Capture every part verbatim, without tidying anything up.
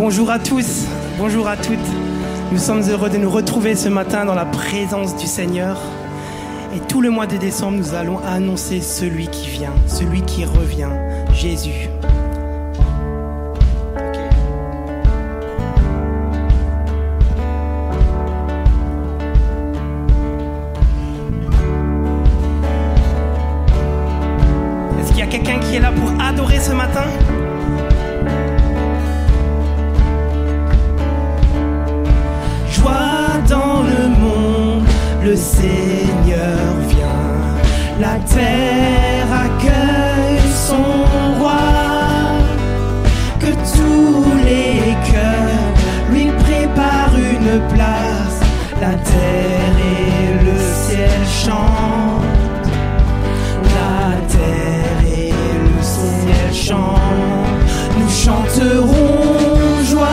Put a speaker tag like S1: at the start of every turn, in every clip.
S1: Bonjour à tous, bonjour à toutes. Nous sommes heureux de nous retrouver ce matin dans la présence du Seigneur. Et tout le mois de décembre, nous allons annoncer celui qui vient, celui qui revient, Jésus. Est-ce qu'il y a quelqu'un qui est là pour adorer ce matin ? Joie dans le monde, le Seigneur vient. La terre accueille son roi. Que tous les cœurs lui préparent une place. La terre et le ciel chantent. La terre et le ciel chantent. Nous chanterons joie.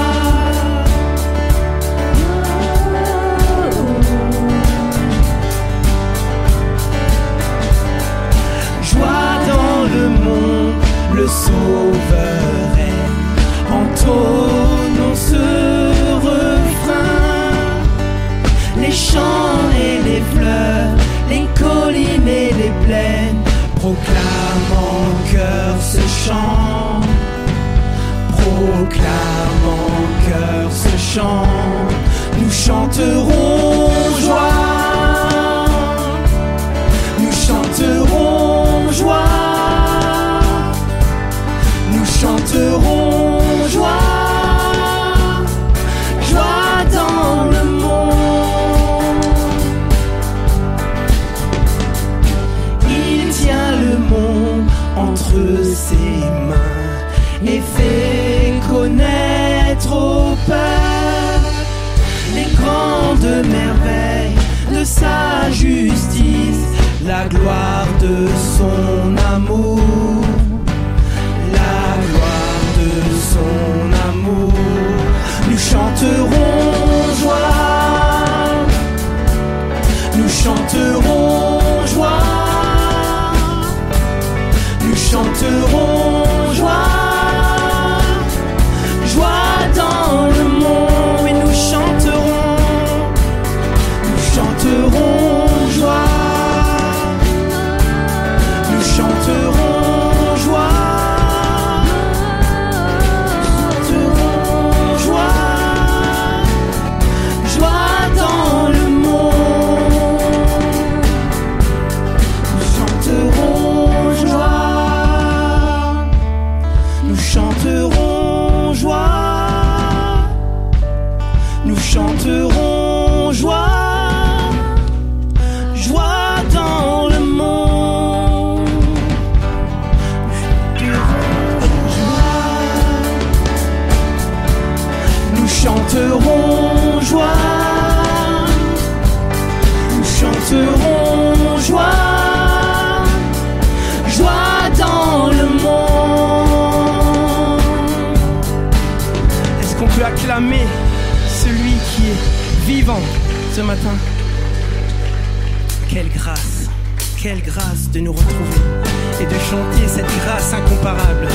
S1: Le Sauveur est, entonnons ce refrain. Les champs et les fleurs, les collines et les plaines proclament en cœur ce chant. Proclament en cœur ce chant. Nous chanterons joie. Nous chanterons joie. Chanterons joie, joie dans le monde. Il tient le monde entre ses mains et fait connaître au peuple les grandes merveilles de sa justice, la gloire de son amour. Son amour, nous chanterons joie, nous chanterons joie, nous chanterons joie, joie dans le monde, et nous chanterons, nous chanterons joie, nous chanterons joie. Chanterons joie, joie dans le monde. Nous chanterons joie, nous chanterons joie, joie dans le monde. Est-ce qu'on peut acclamer celui qui est vivant ce matin? Quelle grâce, quelle grâce de nous retrouver et de chanter cette grâce incomparable.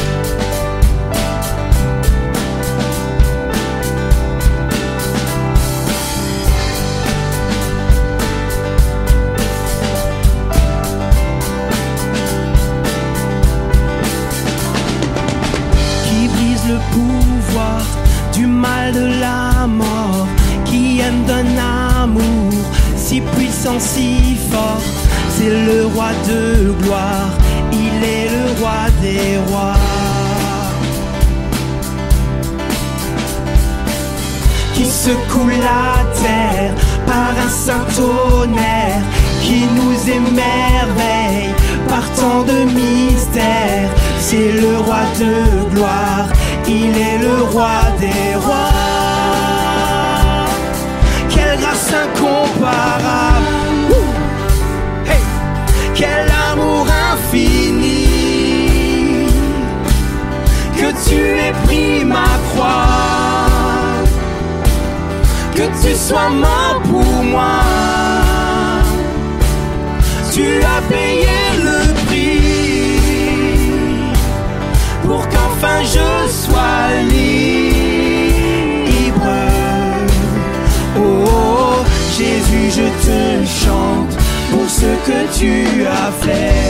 S1: Qui brise le pouvoir du mal de la mort, qui aime d'un amour si puissant, si fort. C'est le roi de gloire, il est le roi des rois. Qui secoue la terre par un saint tonnerre, qui nous émerveille par tant de mystères. C'est le roi de gloire, il est le roi des rois. Quelle grâce incomparable, hey. Quel amour infini, que tu aies pris ma croix, que tu sois mort pour moi. Tu as payé le prix pour qu'enfin je sois libre. ce que tu as fait.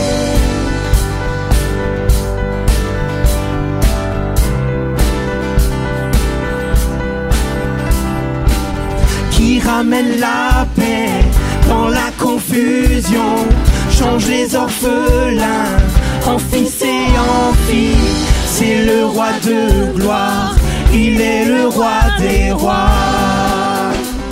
S1: Qui ramène la paix dans la confusion, change les orphelins en fils et en filles. C'est le roi de gloire, il est le roi des rois.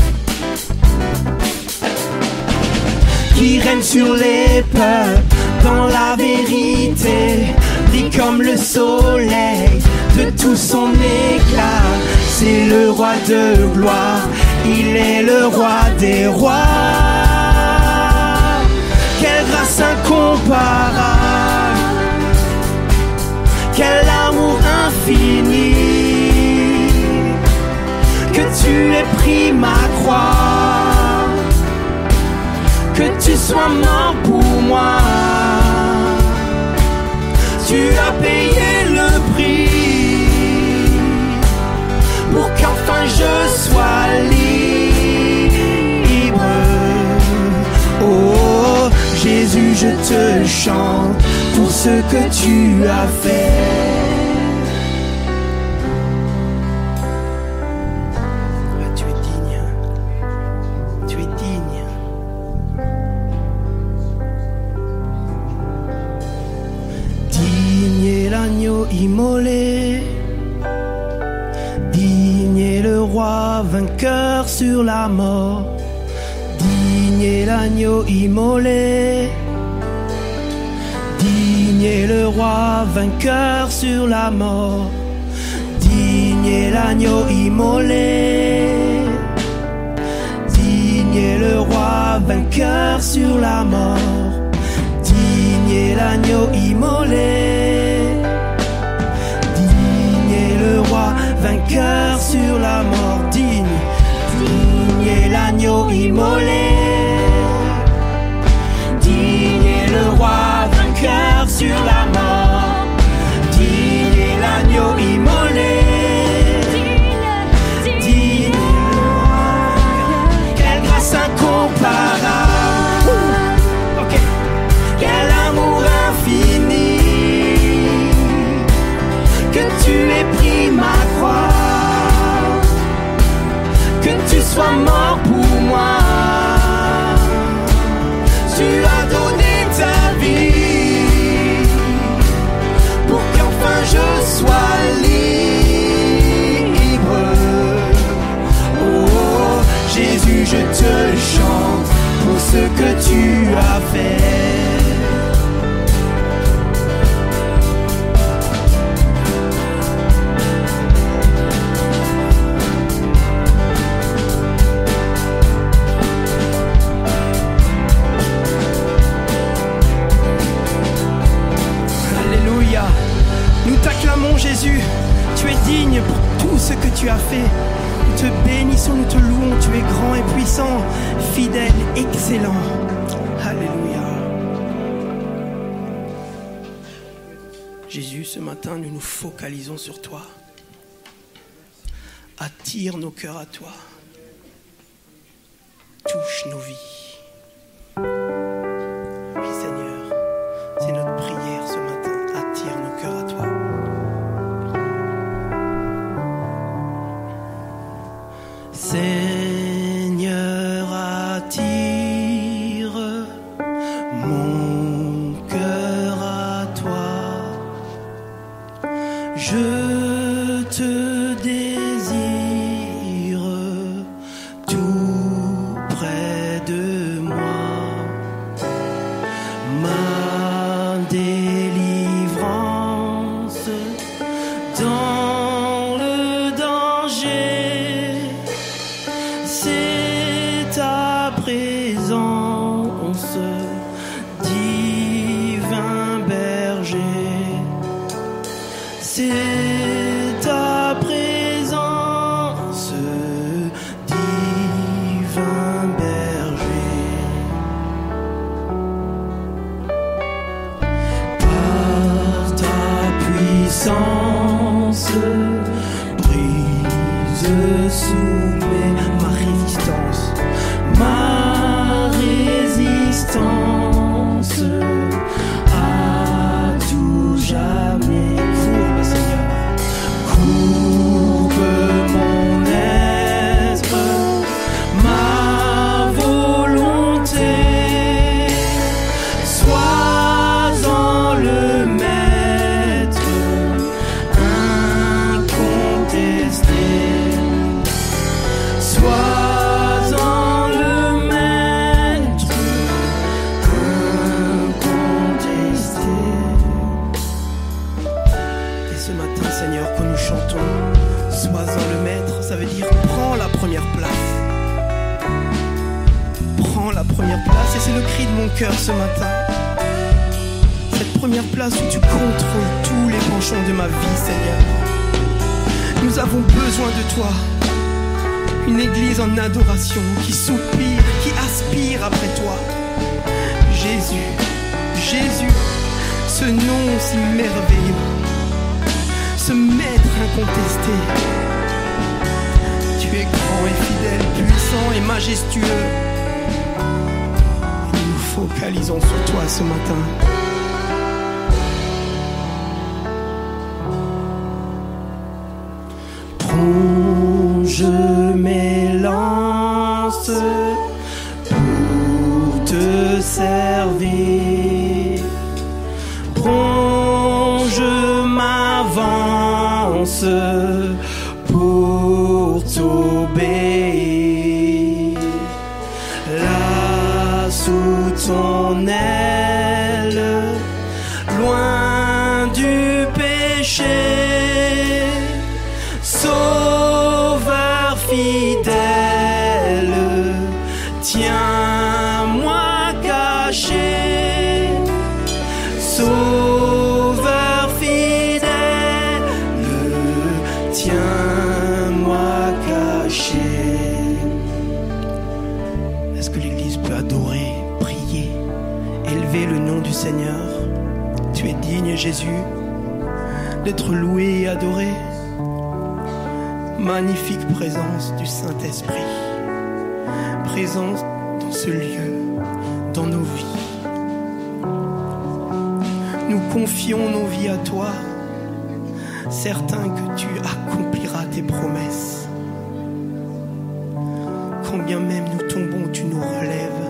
S1: Qui règne sur les peuples dans la vérité, brille comme le soleil de tout son éclat. C'est le roi de gloire, il est le roi des rois. Quelle grâce incomparable, quel amour infini, que tu aies pris ma croix, que tu sois mort pour moi. Tu as payé le prix pour qu'enfin je sois libre. Oh Jésus, je te chante pour ce que tu as fait. Tu es digne, tu es digne. Digne est l'agneau immolé, digne est le roi vainqueur sur la mort. Digne est l'agneau immolé, digne est le roi vainqueur sur la mort. Digne est l'agneau immolé, digne est le roi vainqueur sur la mort. Digne est l'agneau immolé, digne est le roi vainqueur sur la mort. Digne, digne est l'agneau immolé, digne est le roi vainqueur sur la mort. Digne est l'agneau immolé, digne est le roi. Quelle grâce incomparable, okay. Quel amour infini, que tu aies pris ma croix, que tu sois mort pour moi. Tu as donné ta vie pour qu'enfin je sois libre. Oh Jésus, je te chante pour ce que tu as fait. Nous t'acclamons Jésus, tu es digne pour tout ce que tu as fait. Nous te bénissons, nous te louons, tu es grand et puissant, fidèle, excellent. Alléluia. Jésus, ce matin, nous nous focalisons sur toi. Attire nos cœurs à toi. Touche nos vies. Oui Seigneur, c'est notre prière ce matin. Attire nos cœurs à toi. Seigneur, attire mon cœur à toi. Je te désire tout près de moi. Ma délivrance dans le danger, c'est ta présence, divin berger. C'est ta présence, divin berger. Par ta puissance, brise sous mes ma résistance, ma résistance. ce matin, Seigneur, quand nous chantons sois-en le maître, ça veut dire prends la première place. Prends la première place, et c'est le cri de mon cœur ce matin. Cette première place où tu contrôles tous les penchants de ma vie, Seigneur. Nous avons besoin de toi. Une église en adoration qui soupire, qui aspire après toi. Jésus, Jésus, ce nom si merveilleux, ce maître incontesté. Tu es grand et fidèle, puissant et majestueux. Et nous focalisons sur toi ce matin. Prends, je m'élance pour te servir. Prends, je m'avance pour t'obéir. Là sous ton aile, loin du péché, Sauveur fidèle, tiens-moi caché. Sauveur fidèle, tiens-moi caché. Est-ce que l'Église peut adorer, prier, élever le nom du Seigneur? Tu es digne, Jésus, d'être loué et adoré. Magnifique présence du Saint-Esprit, présence dans ce lieu, dans nos vies. Nous confions nos vies à toi, certains que tu accompliras tes promesses. Quand bien même nous tombons, tu nous relèves.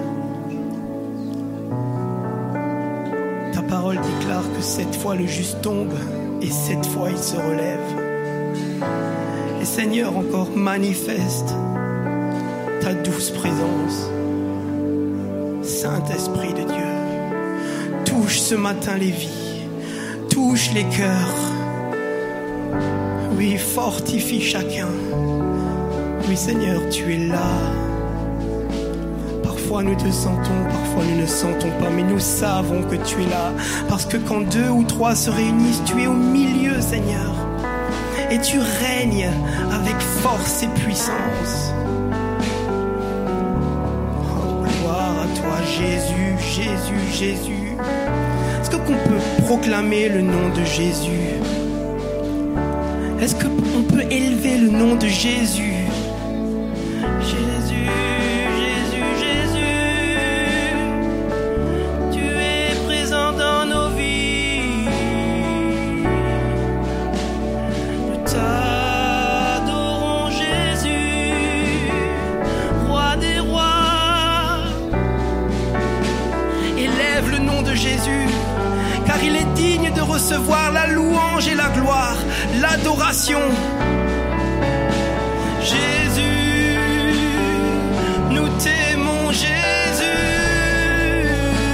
S1: Ta parole déclare que sept fois le juste tombe et sept fois il se relève. Et Seigneur, encore manifeste ta douce présence. Saint-Esprit de Dieu, touche ce matin les vies, touche les cœurs. Oui, fortifie chacun. Oui, Seigneur, tu es là. Parfois nous te sentons, parfois nous ne sentons pas, mais nous savons que tu es là. Parce que quand deux ou trois se réunissent, tu es au milieu, Seigneur. Et tu règnes avec force et puissance. Oh, gloire à toi, Jésus, Jésus, Jésus. Est-ce que qu'on peut proclamer le nom de Jésus? Est-ce qu'on peut élever le nom de Jésus? Jésus, Jésus, Jésus. Tu es présent dans nos vies. Nous t'adorons, Jésus, roi des rois. Élève le nom de Jésus, car il est digne de recevoir la louange et la gloire, l'adoration. Jésus, nous t'aimons, Jésus.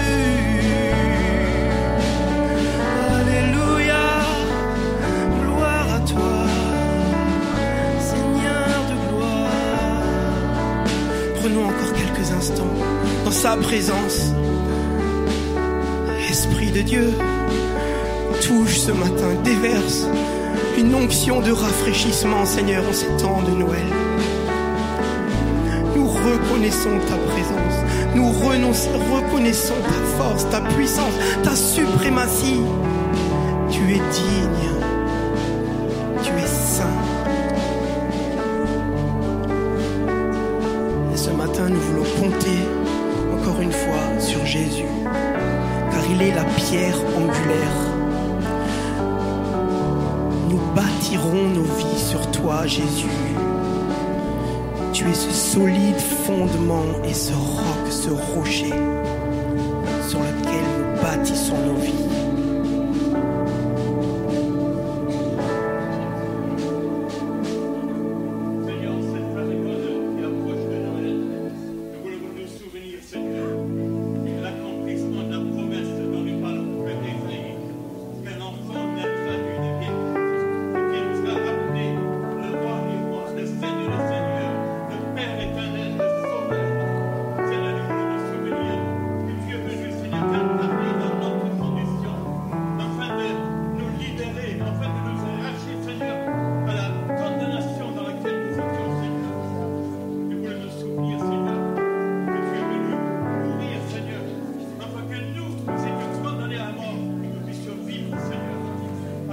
S1: Alléluia, gloire à toi, Seigneur de gloire. Prenons encore quelques instants dans sa présence. Esprit de Dieu, touche ce matin, déverse une onction de rafraîchissement, Seigneur, en ces temps de Noël. Nous reconnaissons ta présence, nous reconnaissons ta force, ta puissance, ta suprématie. Tu es digne, tu es saint. Et ce matin, nous voulons compter encore une fois sur Jésus, car il est la pierre angulaire. Nous bâtirons nos vies sur toi, Jésus. Tu es ce solide fondement et ce roc, ce rocher sur lequel nous bâtissons nos vies.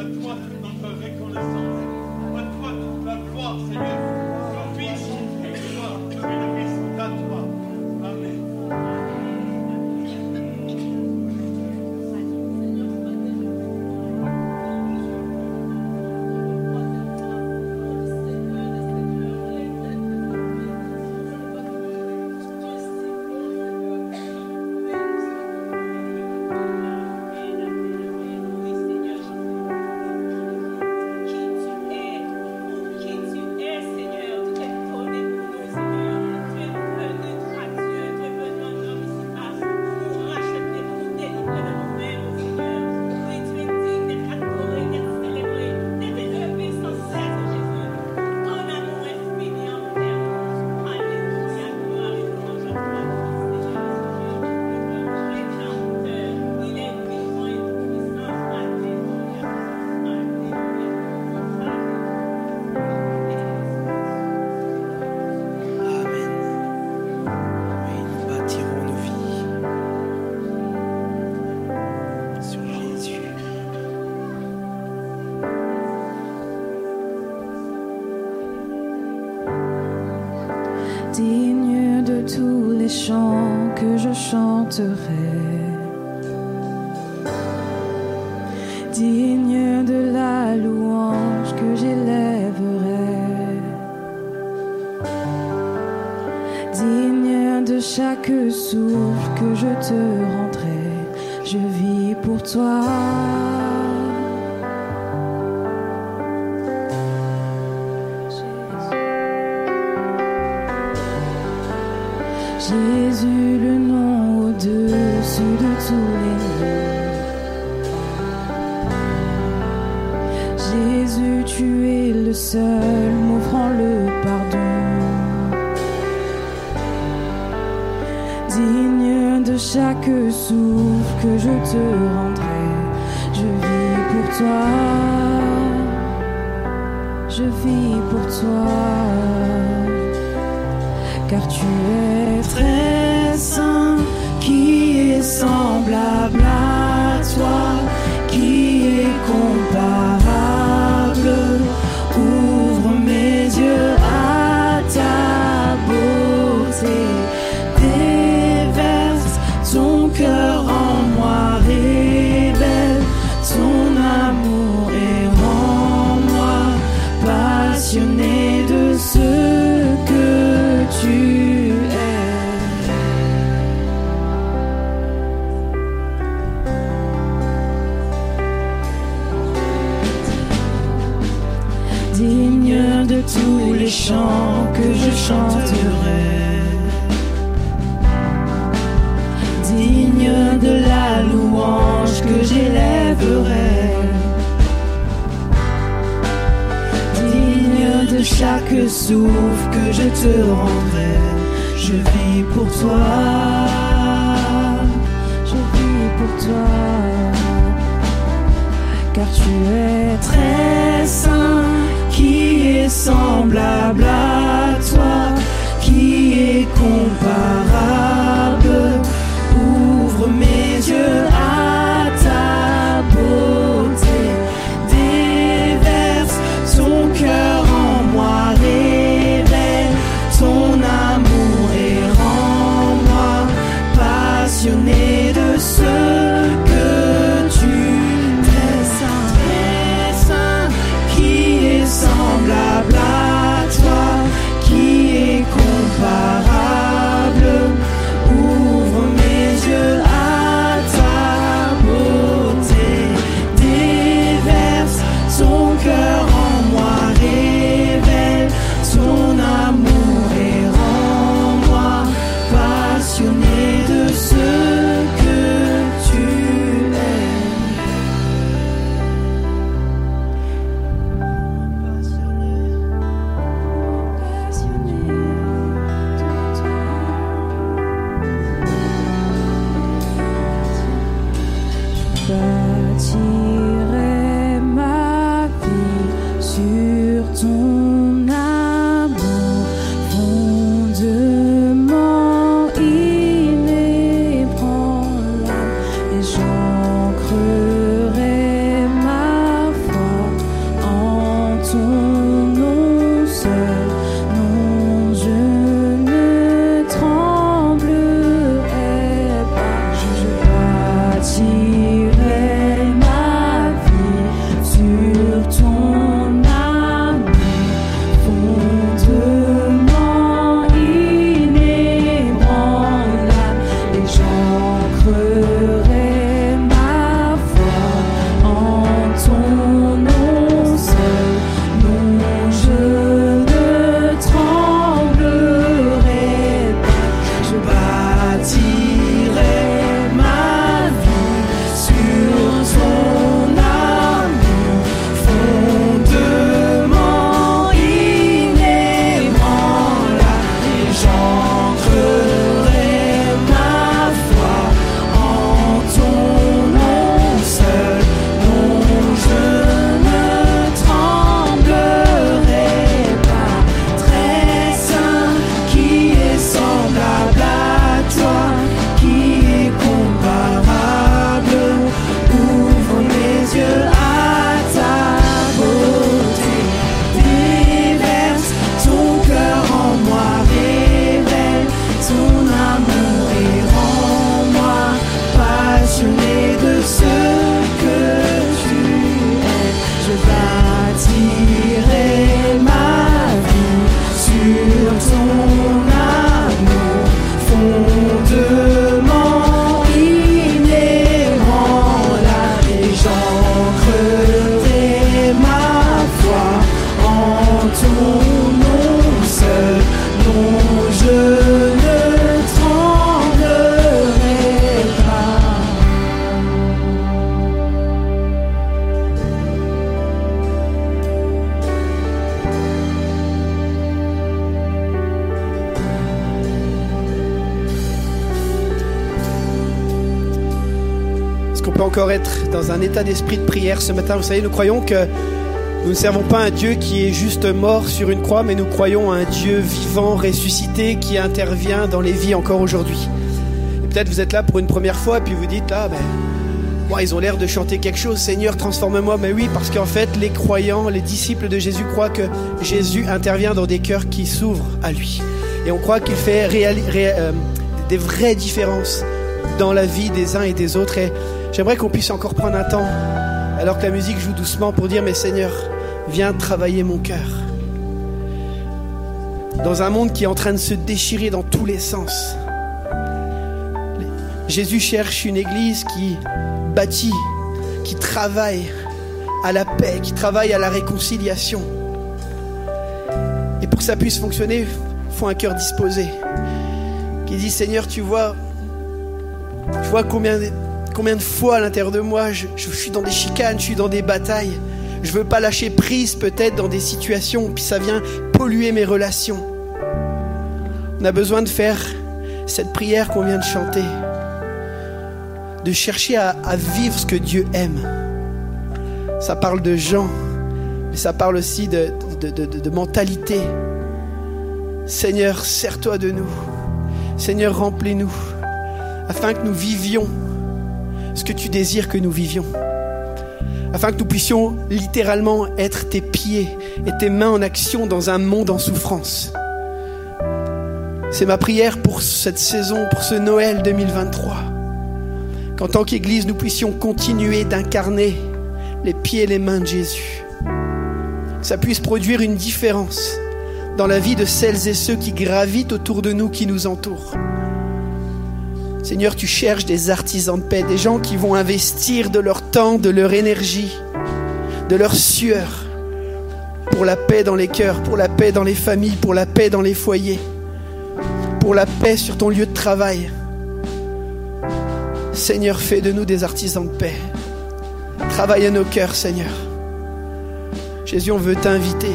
S2: toi notre reconnaissance. À toi toute la gloire, Seigneur. L'office et gloire, bénéfice à toi. Amen.
S3: Digne de tous les chants que je chanterai, digne de la louange que j'élèverai, digne de chaque souffle que je te rendrai, je vis pour toi. Jésus, le nom au-dessus de tous les noms. Jésus, tu es le seul m'offrant le pardon. Digne de chaque souffle que je te rendrai, je vis pour toi. Je vis pour toi. Car tu es très saint, qui est semblable à toi, qui est comparable. Ouvre mes yeux à ta beauté, déverse ton cœur en moi, révèle ton amour et rends-moi passionné de ce que tu es. Digne de tous les chants que je chanterai, digne de la louange que j'élèverai, digne de chaque souffle que je te rendrai, je vis pour toi, je vis pour toi, car tu es très saint, qui est semblable à toi, qui est comparable. Ouvre mes yeux à ta beauté, déverse ton cœur en moi, révèle ton amour et rends-moi passionné de ce que tu es. Très saint, très
S4: pouvez encore être dans un état d'esprit de prière ce matin. Vous savez, nous croyons que nous ne servons pas un Dieu qui est juste mort sur une croix, mais nous croyons à un Dieu vivant, ressuscité, qui intervient dans les vies encore aujourd'hui. Et peut-être vous êtes là pour une première fois, et puis vous dites, ah ben, moi, ils ont l'air de chanter quelque chose, Seigneur, transforme-moi. Mais oui, parce qu'en fait, les croyants, les disciples de Jésus croient que Jésus intervient dans des cœurs qui s'ouvrent à lui. Et on croit qu'il fait réali- ré- euh, des vraies différences dans la vie des uns et des autres. Et j'aimerais qu'on puisse encore prendre un temps, alors que la musique joue doucement, pour dire, mais Seigneur, viens travailler mon cœur. Dans un monde qui est en train de se déchirer dans tous les sens, Jésus cherche une église qui bâtit, qui travaille à la paix, qui travaille à la réconciliation. Et pour que ça puisse fonctionner, il faut un cœur disposé, qui dit, Seigneur, tu vois, tu vois combien, combien de fois à l'intérieur de moi, je, je suis dans des chicanes, je suis dans des batailles. Je veux pas lâcher prise peut-être dans des situations, puis ça vient polluer mes relations. On a besoin de faire cette prière qu'on vient de chanter, de chercher à, à vivre ce que Dieu aime. Ça parle de gens, mais ça parle aussi de, de, de, de, de mentalité. Seigneur, sers-toi de nous. Seigneur, remplis-nous, afin que nous vivions ce que tu désires que nous vivions. Afin que nous puissions littéralement être tes pieds et tes mains en action dans un monde en souffrance. C'est ma prière pour cette saison, pour ce Noël deux mille vingt-trois. Qu'en tant qu'Église, nous puissions continuer d'incarner les pieds et les mains de Jésus. Que ça puisse produire une différence dans la vie de celles et ceux qui gravitent autour de nous, qui nous entourent. Seigneur, tu cherches des artisans de paix, des gens qui vont investir de leur temps, de leur énergie, de leur sueur pour la paix dans les cœurs, pour la paix dans les familles, pour la paix dans les foyers, pour la paix sur ton lieu de travail. Seigneur, fais de nous des artisans de paix. Travaille à nos cœurs, Seigneur. Jésus, on veut t'inviter.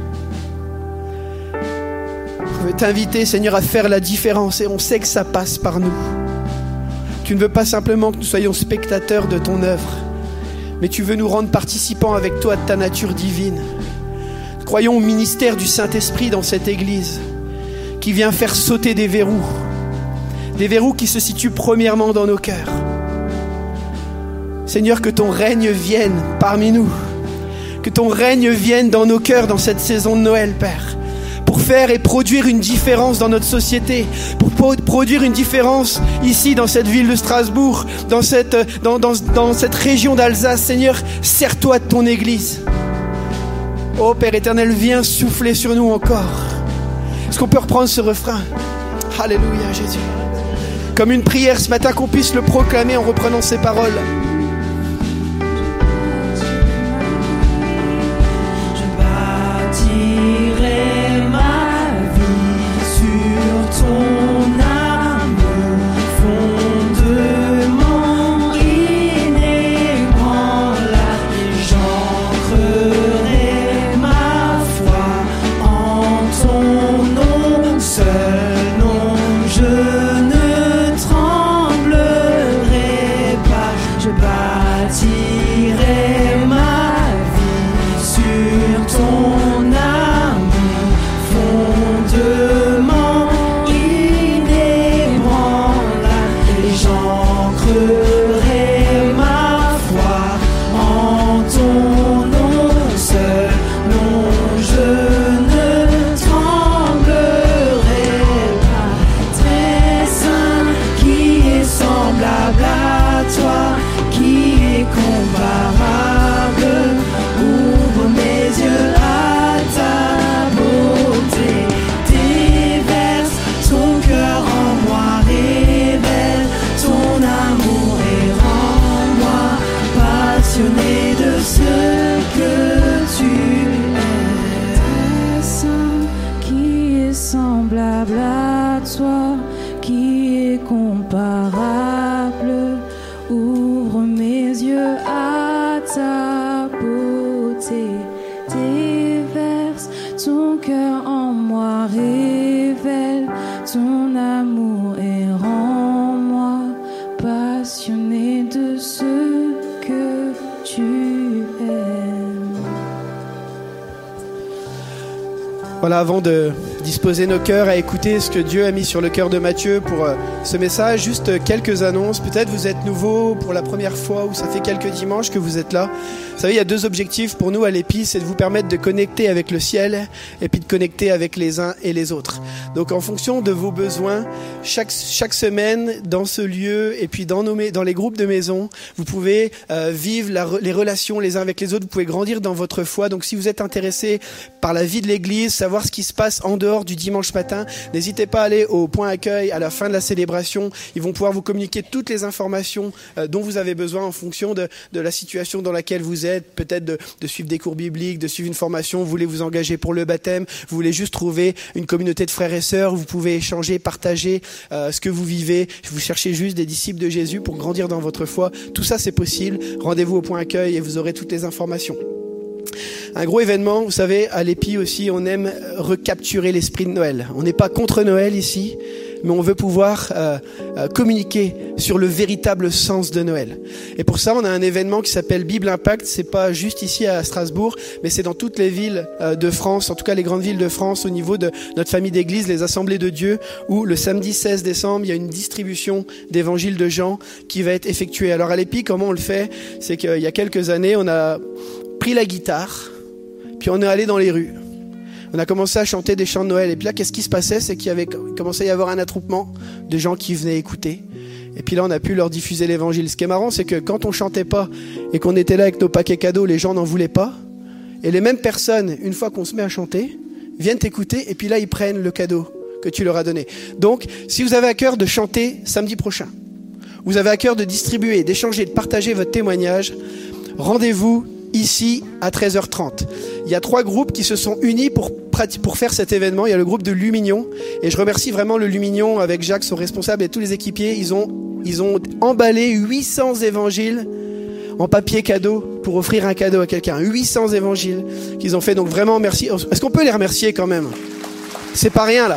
S4: On veut t'inviter, Seigneur, à faire la différence, et on sait que ça passe par nous. Tu ne veux pas simplement que nous soyons spectateurs de ton œuvre, mais tu veux nous rendre participants avec toi de ta nature divine. Nous croyons au ministère du Saint-Esprit dans cette Église, qui vient faire sauter des verrous, des verrous qui se situent premièrement dans nos cœurs. Seigneur, que ton règne vienne parmi nous, que ton règne vienne dans nos cœurs dans cette saison de Noël, Père, pour faire et produire une différence dans notre société, pour produire une différence ici dans cette ville de Strasbourg, dans cette, dans, dans, dans cette région d'Alsace. Seigneur, sers-toi de ton Église. Oh Père éternel, viens souffler sur nous encore. Est-ce qu'on peut reprendre ce refrain? Alléluia Jésus. Comme une prière ce matin, qu'on puisse le proclamer en reprenant ces paroles.
S3: Ton amour et rends-moi passionné de ce
S4: Voilà, avant de disposer nos cœurs à écouter ce que Dieu a mis sur le cœur de Matthieu pour euh, ce message, juste euh, quelques annonces. Peut-être vous êtes nouveau pour la première fois ou ça fait quelques dimanches que vous êtes là. Vous savez, il y a deux objectifs pour nous à l'Épi, c'est de vous permettre de connecter avec le ciel et puis de connecter avec les uns et les autres. Donc en fonction de vos besoins, chaque, chaque semaine dans ce lieu et puis dans, nos, dans les groupes de maison, vous pouvez euh, vivre la, les relations les uns avec les autres, vous pouvez grandir dans votre foi. Donc si vous êtes intéressé par la vie de l'Église, savoir ce qui se passe en dehors du dimanche matin, n'hésitez pas à aller au point accueil à la fin de la célébration. Ils vont pouvoir vous communiquer toutes les informations euh, dont vous avez besoin en fonction de, de la situation dans laquelle vous êtes, peut-être de, de suivre des cours bibliques, de suivre une formation, vous voulez vous engager pour le baptême, vous voulez juste trouver une communauté de frères et sœurs, vous pouvez échanger, partager euh, ce que vous vivez, vous cherchez juste des disciples de Jésus pour grandir dans votre foi. Tout ça c'est possible, rendez-vous au point accueil et vous aurez toutes les informations. Un gros événement, vous savez, à l'Épi aussi, on aime recapturer l'esprit de Noël. On n'est pas contre Noël ici, mais on veut pouvoir euh, euh, communiquer sur le véritable sens de Noël. Et pour ça, on a un événement qui s'appelle Bible Impact. C'est pas juste ici à Strasbourg, mais c'est dans toutes les villes euh, de France, en tout cas les grandes villes de France, au niveau de notre famille d'église, les Assemblées de Dieu, où le samedi seize décembre, il y a une distribution d'évangile de Jean qui va être effectuée. Alors à l'Épi, comment on le fait? C'est qu'il y a quelques années, on a pris la guitare, puis on est allé dans les rues. On a commencé à chanter des chants de Noël. Et puis là, qu'est-ce qui se passait? C'est qu'il y avait commencé à y avoir un attroupement de gens qui venaient écouter. Et puis là, on a pu leur diffuser l'évangile. Ce qui est marrant, c'est que quand on chantait pas et qu'on était là avec nos paquets cadeaux, les gens n'en voulaient pas. Et les mêmes personnes, une fois qu'on se met à chanter, viennent t'écouter et puis là, ils prennent le cadeau que tu leur as donné. Donc, si vous avez à cœur de chanter samedi prochain, vous avez à cœur de distribuer, d'échanger, de partager votre témoignage, rendez-vous ici à treize heures trente. Il y a trois groupes qui se sont unis pour, pour faire cet événement. Il y a le groupe de Lumignon et je remercie vraiment le Lumignon avec Jacques, son responsable, et tous les équipiers. Ils ont, ils ont emballé huit cents évangiles en papier cadeau pour offrir un cadeau à quelqu'un. huit cents évangiles qu'ils ont fait. Donc vraiment merci. Est-ce qu'on peut les remercier quand même? C'est pas rien là.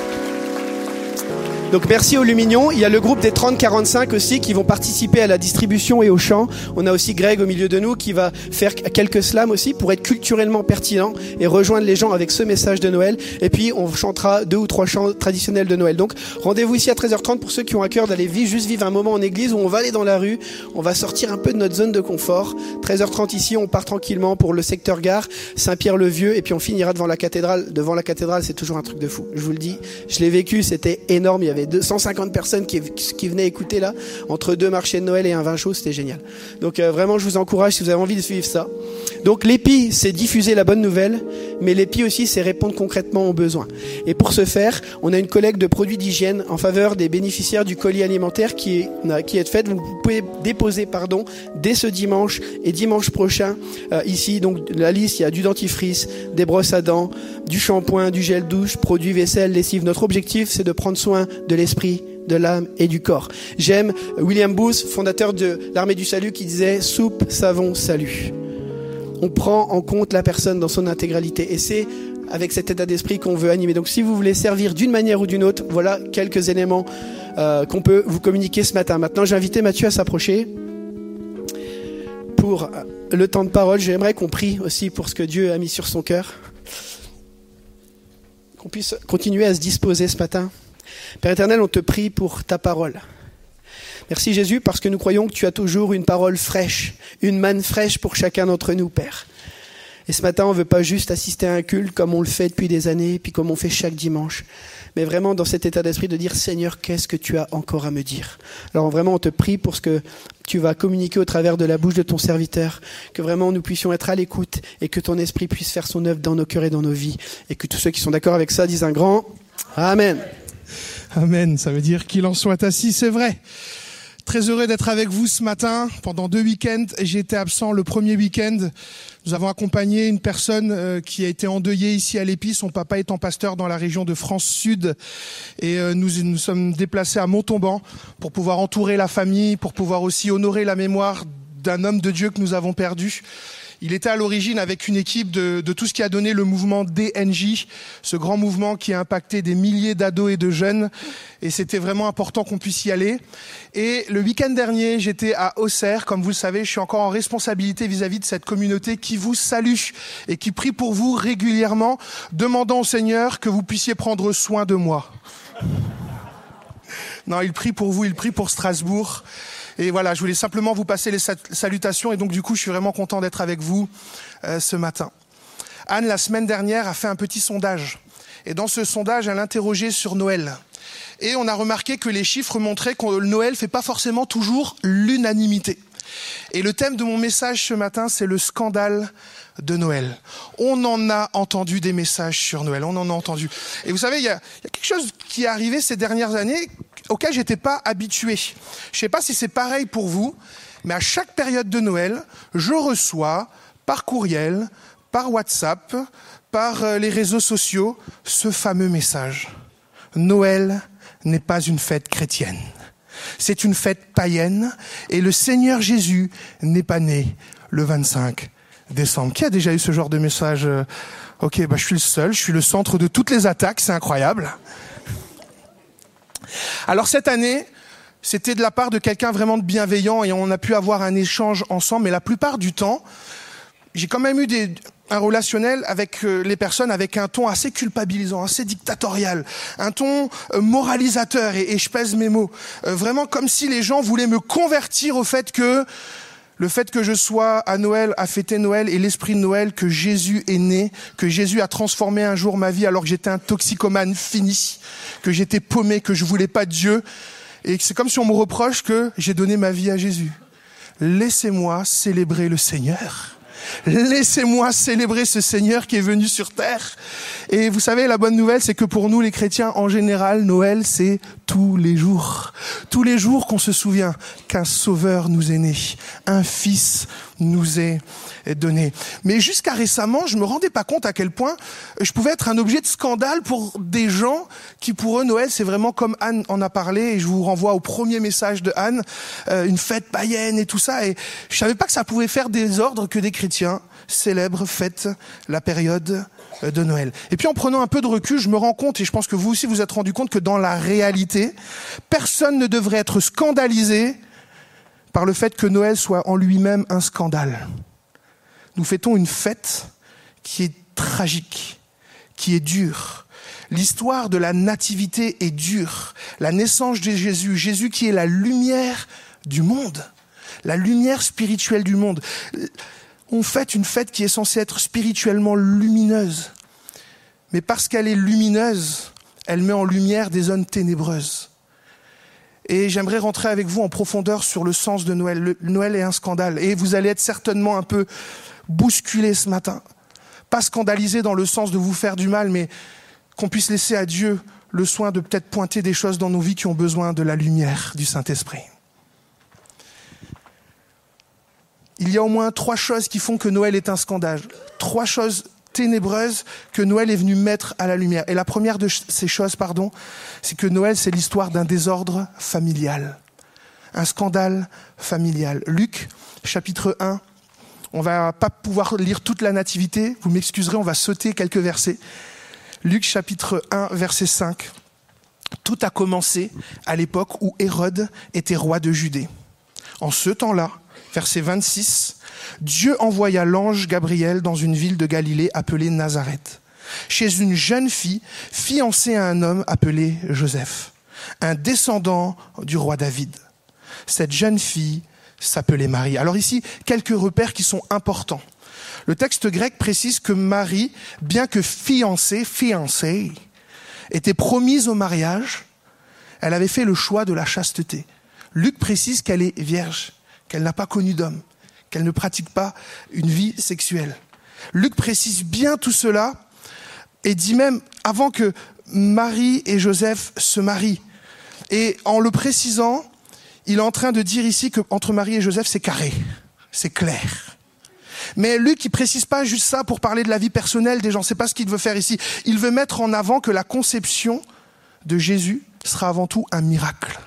S4: Donc merci aux Lumignon. Il y a le groupe des trente quarante-cinq aussi qui vont participer à la distribution et au chant. On a aussi Greg au milieu de nous qui va faire quelques slams aussi pour être culturellement pertinent et rejoindre les gens avec ce message de Noël. Et puis on chantera deux ou trois chants traditionnels de Noël. Donc rendez-vous ici à treize heures trente pour ceux qui ont à cœur d'aller vivre, juste vivre un moment en église où on va aller dans la rue, on va sortir un peu de notre zone de confort. treize heures trente ici, on part tranquillement pour le secteur gare, Saint-Pierre-le-Vieux, et puis on finira devant la cathédrale. Devant la cathédrale, c'est toujours un truc de fou. Je vous le dis, je l'ai vécu, c'était énorme. Il y avait deux cent cinquante personnes qui, qui venaient écouter là, entre deux marchés de Noël et un vin chaud, c'était génial. Donc euh, vraiment, je vous encourage si vous avez envie de suivre ça. Donc l'Épi, c'est diffuser la bonne nouvelle, mais l'Épi aussi, c'est répondre concrètement aux besoins. Et pour ce faire, on a une collecte de produits d'hygiène en faveur des bénéficiaires du colis alimentaire qui est, qui est faite. Vous pouvez déposer, pardon, dès ce dimanche et dimanche prochain, euh, ici. Donc la liste, il y a du dentifrice, des brosses à dents, du shampoing, du gel douche, produits vaisselle, lessive. Notre objectif, c'est de prendre soin de l'esprit, de l'âme et du corps. J'aime William Booth, fondateur de l'Armée du Salut, qui disait « Soupe, savon, salut ». On prend en compte la personne dans son intégralité et c'est avec cet état d'esprit qu'on veut animer. Donc si vous voulez servir d'une manière ou d'une autre, voilà quelques éléments euh, qu'on peut vous communiquer ce matin. Maintenant, j'ai invité Matthieu à s'approcher pour le temps de parole. J'aimerais qu'on prie aussi pour ce que Dieu a mis sur son cœur, qu'on puisse continuer à se disposer ce matin. Père éternel, on te prie pour ta parole. Merci Jésus, parce que nous croyons que tu as toujours une parole fraîche, une manne fraîche pour chacun d'entre nous, Père. Et ce matin, on ne veut pas juste assister à un culte comme on le fait depuis des années, puis comme on fait chaque dimanche, mais vraiment dans cet état d'esprit de dire « Seigneur, qu'est-ce que tu as encore à me dire ?» Alors vraiment, on te prie pour ce que tu vas communiquer au travers de la bouche de ton serviteur, que vraiment nous puissions être à l'écoute et que ton esprit puisse faire son œuvre dans nos cœurs et dans nos vies. Et que tous ceux qui sont d'accord avec ça disent un grand « Amen ».
S5: Amen, ça veut dire qu'il en soit assis, c'est vrai. Très heureux d'être avec vous ce matin. Pendant deux week-ends, j'ai été absent le premier week-end. Nous avons accompagné une personne euh, qui a été endeuillée ici à l'Épi, son papa étant pasteur dans la région de France Sud. Et euh, nous nous sommes déplacés à Montauban pour pouvoir entourer la famille, pour pouvoir aussi honorer la mémoire d'un homme de Dieu que nous avons perdu. Il était à l'origine avec une équipe de, de tout ce qui a donné le mouvement D N J, ce grand mouvement qui a impacté des milliers d'ados et de jeunes. Et c'était vraiment important qu'on puisse y aller. Et le week-end dernier, j'étais à Auxerre. Comme vous le savez, je suis encore en responsabilité vis-à-vis de cette communauté qui vous salue et qui prie pour vous régulièrement, demandant au Seigneur que vous puissiez prendre soin de moi. Non, il prie pour vous, il prie pour Strasbourg. Et voilà, je voulais simplement vous passer les salutations. Et donc, du coup, je suis vraiment content d'être avec vous euh, ce matin. Anne, la semaine dernière, a fait un petit sondage. Et dans ce sondage, elle interrogeait sur Noël. Et on a remarqué que les chiffres montraient que Noël ne fait pas forcément toujours l'unanimité. Et le thème de mon message ce matin, c'est le scandale de Noël. On en a entendu des messages sur Noël, on en a entendu. Et vous savez, il y a, il y a quelque chose qui est arrivé ces dernières années auquel j'étais pas habitué. Je sais pas si c'est pareil pour vous, mais à chaque période de Noël, je reçois par courriel, par WhatsApp, par les réseaux sociaux, ce fameux message. Noël n'est pas une fête chrétienne. C'est une fête païenne et le Seigneur Jésus n'est pas né le vingt-cinq décembre. Qui a déjà eu ce genre de message? Ok, bah je suis le seul, je suis le centre de toutes les attaques, c'est incroyable. Alors cette année, c'était de la part de quelqu'un vraiment de bienveillant et on a pu avoir un échange ensemble, mais la plupart du temps, j'ai quand même eu des, un relationnel avec les personnes avec un ton assez culpabilisant, assez dictatorial, un ton moralisateur, et, et je pèse mes mots. Euh, vraiment comme si les gens voulaient me convertir au fait que le fait que je sois à Noël, à fêter Noël et l'esprit de Noël, que Jésus est né, que Jésus a transformé un jour ma vie alors que j'étais un toxicomane fini, que j'étais paumé, que je voulais pas de Dieu. Et c'est comme si on me reproche que j'ai donné ma vie à Jésus. Laissez-moi célébrer le Seigneur. Laissez-moi célébrer ce Seigneur qui est venu sur terre. Et vous savez, la bonne nouvelle, c'est que pour nous, les chrétiens, en général, Noël, c'est tous les jours. Tous les jours qu'on se souvient qu'un sauveur nous est né, un fils nous est donné. Mais jusqu'à récemment, je me rendais pas compte à quel point je pouvais être un objet de scandale pour des gens qui, pour eux, Noël, c'est vraiment comme Anne en a parlé, et je vous renvoie au premier message de Anne, euh, une fête païenne et tout ça, et je savais pas que ça pouvait faire désordre que des chrétiens célèbrent, fêtent la période de Noël. Et puis en prenant un peu de recul, je me rends compte, et je pense que vous aussi vous êtes rendu compte, que dans la réalité, personne ne devrait être scandalisé par le fait que Noël soit en lui-même un scandale. Nous fêtons une fête qui est tragique, qui est dure. L'histoire de la nativité est dure. La naissance de Jésus, Jésus qui est la lumière du monde, la lumière spirituelle du monde. On fête une fête qui est censée être spirituellement lumineuse. Mais parce qu'elle est lumineuse, elle met en lumière des zones ténébreuses. Et j'aimerais rentrer avec vous en profondeur sur le sens de Noël. Le, Noël est un scandale. Et vous allez être certainement un peu bousculé ce matin. Pas scandalisé dans le sens de vous faire du mal, mais qu'on puisse laisser à Dieu le soin de peut-être pointer des choses dans nos vies qui ont besoin de la lumière du Saint-Esprit. Il y a au moins trois choses qui font que Noël est un scandale. Trois choses ténébreuses que Noël est venu mettre à la lumière. Et la première de ces choses, pardon, c'est que Noël, c'est l'histoire d'un désordre familial. Un scandale familial. Luc, chapitre un. On va pas pouvoir lire toute la nativité. Vous m'excuserez, on va sauter quelques versets. Luc, chapitre un, verset cinq. Tout a commencé à l'époque où Hérode était roi de Judée. En ce temps-là, verset vingt-six, Dieu envoya l'ange Gabriel dans une ville de Galilée appelée Nazareth, chez une jeune fille fiancée à un homme appelé Joseph, un descendant du roi David. Cette jeune fille s'appelait Marie. Alors ici, quelques repères qui sont importants. Le texte grec précise que Marie, bien que fiancée, fiancée, était promise au mariage, elle avait fait le choix de la chasteté. Luc précise qu'elle est vierge, qu'elle n'a pas connu d'homme, qu'elle ne pratique pas une vie sexuelle. Luc précise bien tout cela et dit même avant que Marie et Joseph se marient. Et en le précisant, il est en train de dire ici qu'entre Marie et Joseph, c'est carré, c'est clair. Mais Luc, il précise pas juste ça pour parler de la vie personnelle des gens. C'est pas ce qu'il veut faire ici. Il veut mettre en avant que la conception de Jésus sera avant tout un miracle.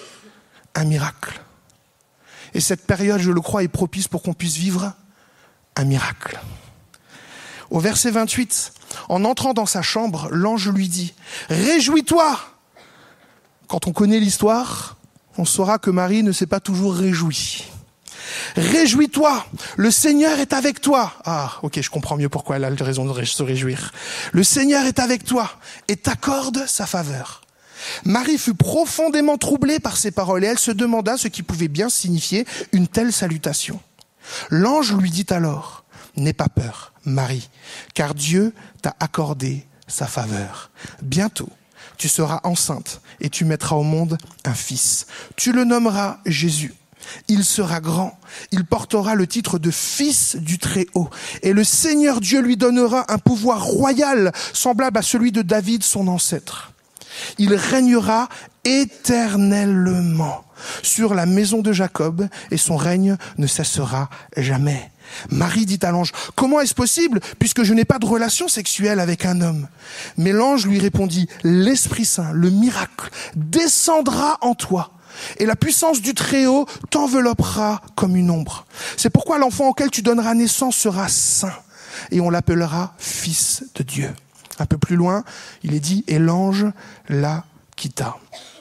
S5: Un miracle. Et cette période, je le crois, est propice pour qu'on puisse vivre un miracle. Au verset vingt-huit, en entrant dans sa chambre, l'ange lui dit « Réjouis-toi !» Quand on connaît l'histoire, on saura que Marie ne s'est pas toujours réjouie. « Réjouis-toi, le Seigneur est avec toi. » Ah, ok, je comprends mieux pourquoi elle a raison de se réjouir. « Le Seigneur est avec toi et t'accorde sa faveur. » Marie fut profondément troublée par ces paroles et elle se demanda ce qui pouvait bien signifier une telle salutation. L'ange lui dit alors « N'aie pas peur, Marie, car Dieu t'a accordé sa faveur. Bientôt, tu seras enceinte et tu mettras au monde un fils. Tu le nommeras Jésus. Il sera grand, il portera le titre de fils du Très-Haut. Et le Seigneur Dieu lui donnera un pouvoir royal semblable à celui de David, son ancêtre. Il régnera éternellement sur la maison de Jacob et son règne ne cessera jamais. Marie dit à l'ange, « Comment est-ce possible puisque je n'ai pas de relation sexuelle avec un homme ?» Mais l'ange lui répondit, « L'Esprit Saint, le miracle, descendra en toi. Et la puissance du Très-Haut t'enveloppera comme une ombre. C'est pourquoi l'enfant auquel tu donneras naissance sera saint, et on l'appellera Fils de Dieu. » Un peu plus loin, il est dit « Et l'ange la quitta. »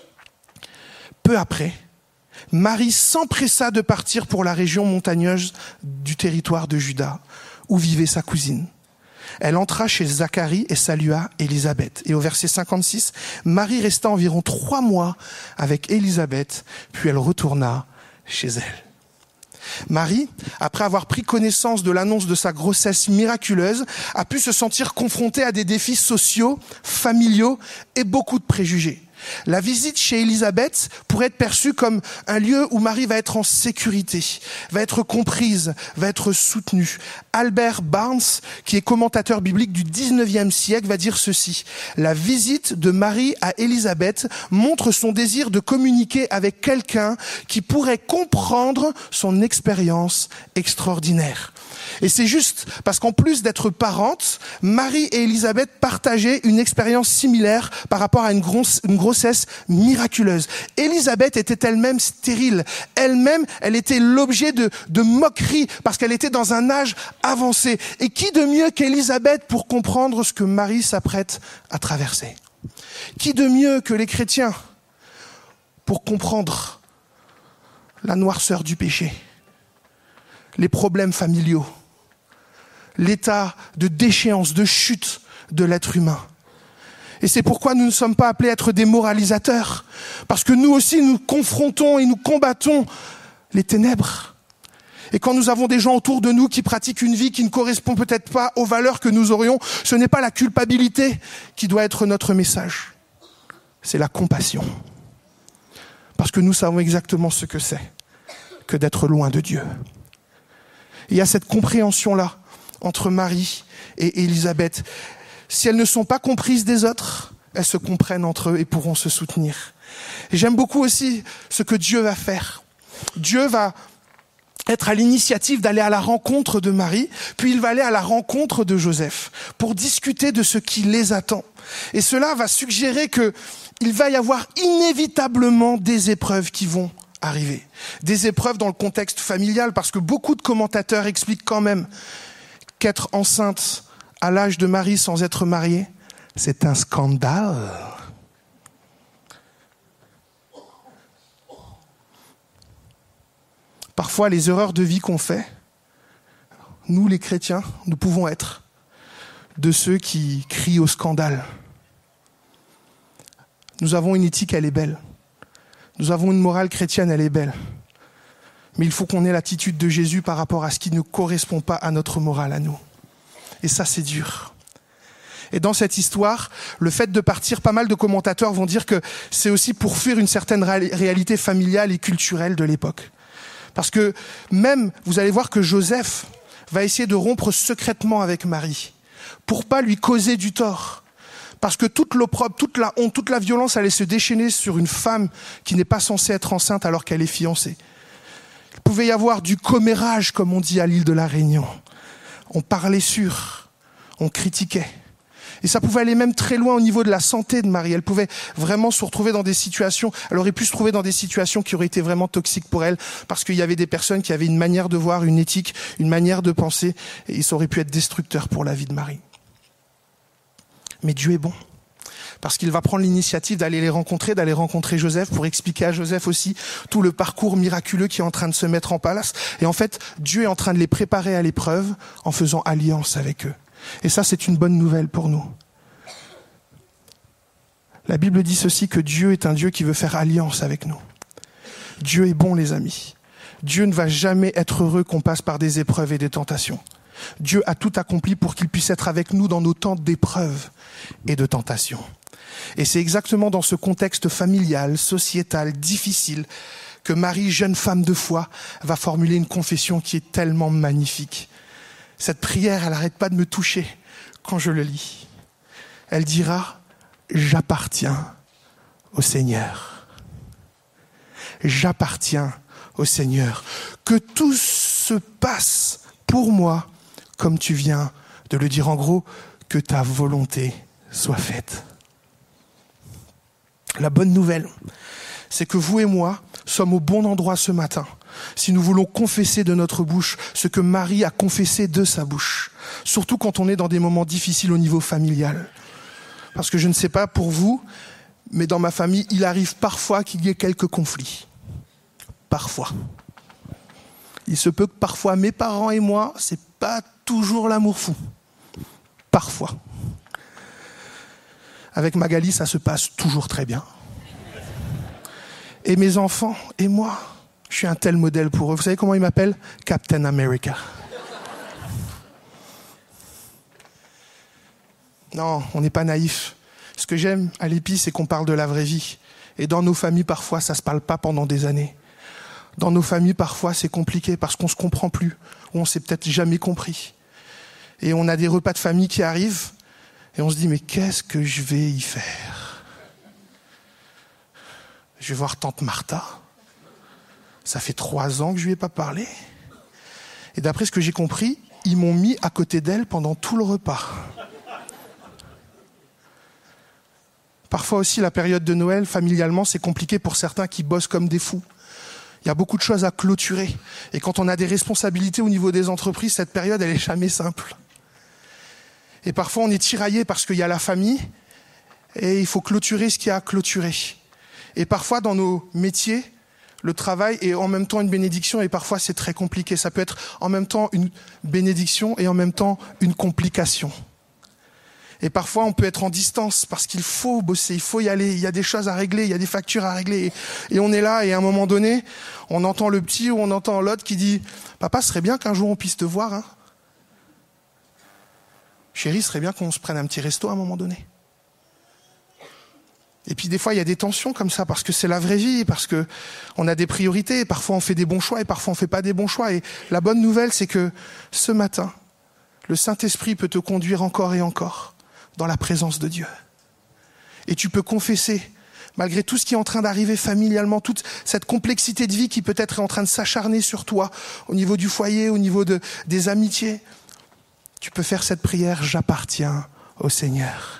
S5: Peu après, Marie s'empressa de partir pour la région montagneuse du territoire de Juda, où vivait sa cousine. Elle entra chez Zacharie et salua Élisabeth. Et au verset cinquante-six, Marie resta environ trois mois avec Élisabeth, puis elle retourna chez elle. Marie, après avoir pris connaissance de l'annonce de sa grossesse miraculeuse, a pu se sentir confrontée à des défis sociaux, familiaux et beaucoup de préjugés. La visite chez Élisabeth pourrait être perçue comme un lieu où Marie va être en sécurité, va être comprise, va être soutenue. Albert Barnes, qui est commentateur biblique du dix-neuvième siècle, va dire ceci. La visite de Marie à Élisabeth montre son désir de communiquer avec quelqu'un qui pourrait comprendre son expérience extraordinaire. Et c'est juste parce qu'en plus d'être parentes, Marie et Élisabeth partageaient une expérience similaire par rapport à une, grosse, une grossesse miraculeuse. Élisabeth était elle-même stérile. Elle-même, elle était l'objet de, de moqueries parce qu'elle était dans un âge avancé. Et qui de mieux qu'Élisabeth pour comprendre ce que Marie s'apprête à traverser? Qui de mieux que les chrétiens pour comprendre la noirceur du péché, les problèmes familiaux, l'état de déchéance, de chute de l'être humain. Et c'est pourquoi nous ne sommes pas appelés à être des moralisateurs, parce que nous aussi nous confrontons et nous combattons les ténèbres. Et quand nous avons des gens autour de nous qui pratiquent une vie qui ne correspond peut-être pas aux valeurs que nous aurions, ce n'est pas la culpabilité qui doit être notre message, c'est la compassion. Parce que nous savons exactement ce que c'est que d'être loin de Dieu. Et il y a cette compréhension-là entre Marie et Élisabeth. Si elles ne sont pas comprises des autres, elles se comprennent entre eux et pourront se soutenir. Et j'aime beaucoup aussi ce que Dieu va faire. Dieu va être à l'initiative d'aller à la rencontre de Marie, puis il va aller à la rencontre de Joseph pour discuter de ce qui les attend. Et cela va suggérer que il va y avoir inévitablement des épreuves qui vont arriver. Des épreuves dans le contexte familial, parce que beaucoup de commentateurs expliquent quand même qu'être enceinte à l'âge de Marie sans être mariée, c'est un scandale. Parfois, les erreurs de vie qu'on fait, nous les chrétiens, nous pouvons être de ceux qui crient au scandale. Nous avons une éthique, elle est belle. Nous avons une morale chrétienne, elle est belle. Mais il faut qu'on ait l'attitude de Jésus par rapport à ce qui ne correspond pas à notre morale, à nous. Et ça, c'est dur. Et dans cette histoire, le fait de partir, pas mal de commentateurs vont dire que c'est aussi pour fuir une certaine réalité familiale et culturelle de l'époque. Parce que même, vous allez voir que Joseph va essayer de rompre secrètement avec Marie pour pas lui causer du tort. Parce que toute l'opprobre, toute la honte, toute la violence allait se déchaîner sur une femme qui n'est pas censée être enceinte alors qu'elle est fiancée. Il pouvait y avoir du commérage, comme on dit à l'île de la Réunion. On parlait sur, on critiquait. Et ça pouvait aller même très loin au niveau de la santé de Marie. Elle pouvait vraiment se retrouver dans des situations, elle aurait pu se trouver dans des situations qui auraient été vraiment toxiques pour elle, parce qu'il y avait des personnes qui avaient une manière de voir, une éthique, une manière de penser, et ça aurait pu être destructeur pour la vie de Marie. Mais Dieu est bon, parce qu'il va prendre l'initiative d'aller les rencontrer, d'aller rencontrer Joseph, pour expliquer à Joseph aussi tout le parcours miraculeux qui est en train de se mettre en place. Et en fait, Dieu est en train de les préparer à l'épreuve en faisant alliance avec eux. Et ça, c'est une bonne nouvelle pour nous. La Bible dit ceci, que Dieu est un Dieu qui veut faire alliance avec nous. Dieu est bon, les amis. Dieu ne va jamais être heureux qu'on passe par des épreuves et des tentations. Dieu a tout accompli pour qu'il puisse être avec nous dans nos temps d'épreuves et de tentations. Et c'est exactement dans ce contexte familial, sociétal, difficile, que Marie, jeune femme de foi, va formuler une confession qui est tellement magnifique. Cette prière, elle n'arrête pas de me toucher quand je le lis. Elle dira, « J'appartiens au Seigneur. J'appartiens au Seigneur. Que tout se passe pour moi, comme tu viens de le dire. En gros, que ta volonté soit faite. » La bonne nouvelle, c'est que vous et moi sommes au bon endroit ce matin, si nous voulons confesser de notre bouche ce que Marie a confessé de sa bouche, surtout quand on est dans des moments difficiles au niveau familial. Parce que je ne sais pas pour vous, mais dans ma famille, il arrive parfois qu'il y ait quelques conflits. Parfois. Il se peut que parfois mes parents et moi, c'est pas toujours l'amour fou. Parfois. Avec Magali, ça se passe toujours très bien. Et mes enfants et moi, je suis un tel modèle pour eux. Vous savez comment ils m'appellent ? Captain America. Non, on n'est pas naïf. Ce que j'aime à l'Épi, c'est qu'on parle de la vraie vie. Et dans nos familles, parfois, ça ne se parle pas pendant des années. Dans nos familles, parfois, c'est compliqué parce qu'on ne se comprend plus, ou on ne s'est peut-être jamais compris. Et on a des repas de famille qui arrivent, et on se dit, mais qu'est-ce que je vais y faire ? Je vais voir tante Martha. Ça fait trois ans que je lui ai pas parlé. Et d'après ce que j'ai compris, ils m'ont mis à côté d'elle pendant tout le repas. Parfois aussi, la période de Noël, familialement, c'est compliqué pour certains qui bossent comme des fous. Il y a beaucoup de choses à clôturer. Et quand on a des responsabilités au niveau des entreprises, cette période, elle est jamais simple. Et parfois, on est tiraillé parce qu'il y a la famille et il faut clôturer ce qu'il y a à clôturer. Et parfois, dans nos métiers, le travail est en même temps une bénédiction et parfois, c'est très compliqué. Ça peut être en même temps une bénédiction et en même temps une complication. Et parfois, on peut être en distance parce qu'il faut bosser, il faut y aller. Il y a des choses à régler, il y a des factures à régler. Et on est là et à un moment donné, on entend le petit ou on entend l'autre qui dit « Papa, ce serait bien qu'un jour on puisse te voir. Hein. Chérie, ce serait bien qu'on se prenne un petit resto à un moment donné. » Et puis des fois, il y a des tensions comme ça parce que c'est la vraie vie, parce que on a des priorités. Parfois, on fait des bons choix et parfois, on fait pas des bons choix. Et la bonne nouvelle, c'est que ce matin, le Saint-Esprit peut te conduire encore et encore dans la présence de Dieu. Et tu peux confesser, malgré tout ce qui est en train d'arriver familialement, toute cette complexité de vie qui peut-être est en train de s'acharner sur toi, au niveau du foyer, au niveau de, des amitiés, tu peux faire cette prière, j'appartiens au Seigneur.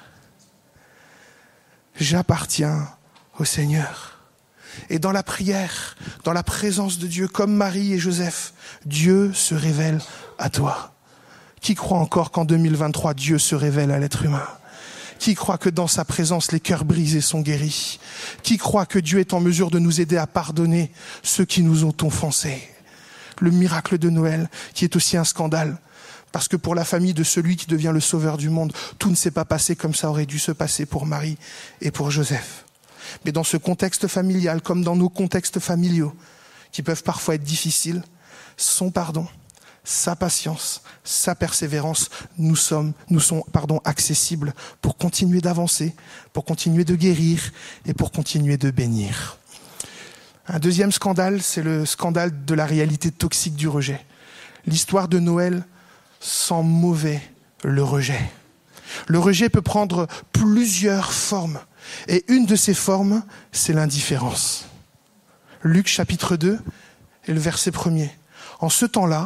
S5: J'appartiens au Seigneur. Et dans la prière, dans la présence de Dieu, comme Marie et Joseph, Dieu se révèle à toi. Qui croit encore qu'en deux mille vingt-trois, Dieu se révèle à l'être humain ? Qui croit que dans sa présence, les cœurs brisés sont guéris ? Qui croit que Dieu est en mesure de nous aider à pardonner ceux qui nous ont offensés ? Le miracle de Noël, qui est aussi un scandale. Parce que pour la famille de celui qui devient le sauveur du monde, tout ne s'est pas passé comme ça aurait dû se passer pour Marie et pour Joseph. Mais dans ce contexte familial, comme dans nos contextes familiaux, qui peuvent parfois être difficiles, son pardon, sa patience, sa persévérance nous sommes, nous sont, pardon, accessibles pour continuer d'avancer, pour continuer de guérir et pour continuer de bénir. Un deuxième scandale, c'est le scandale de la réalité toxique du rejet. L'histoire de Noël sent mauvais le rejet. Le rejet peut prendre plusieurs formes. Et une de ces formes, c'est l'indifférence. Luc chapitre deux et le verset premier. En ce temps-là,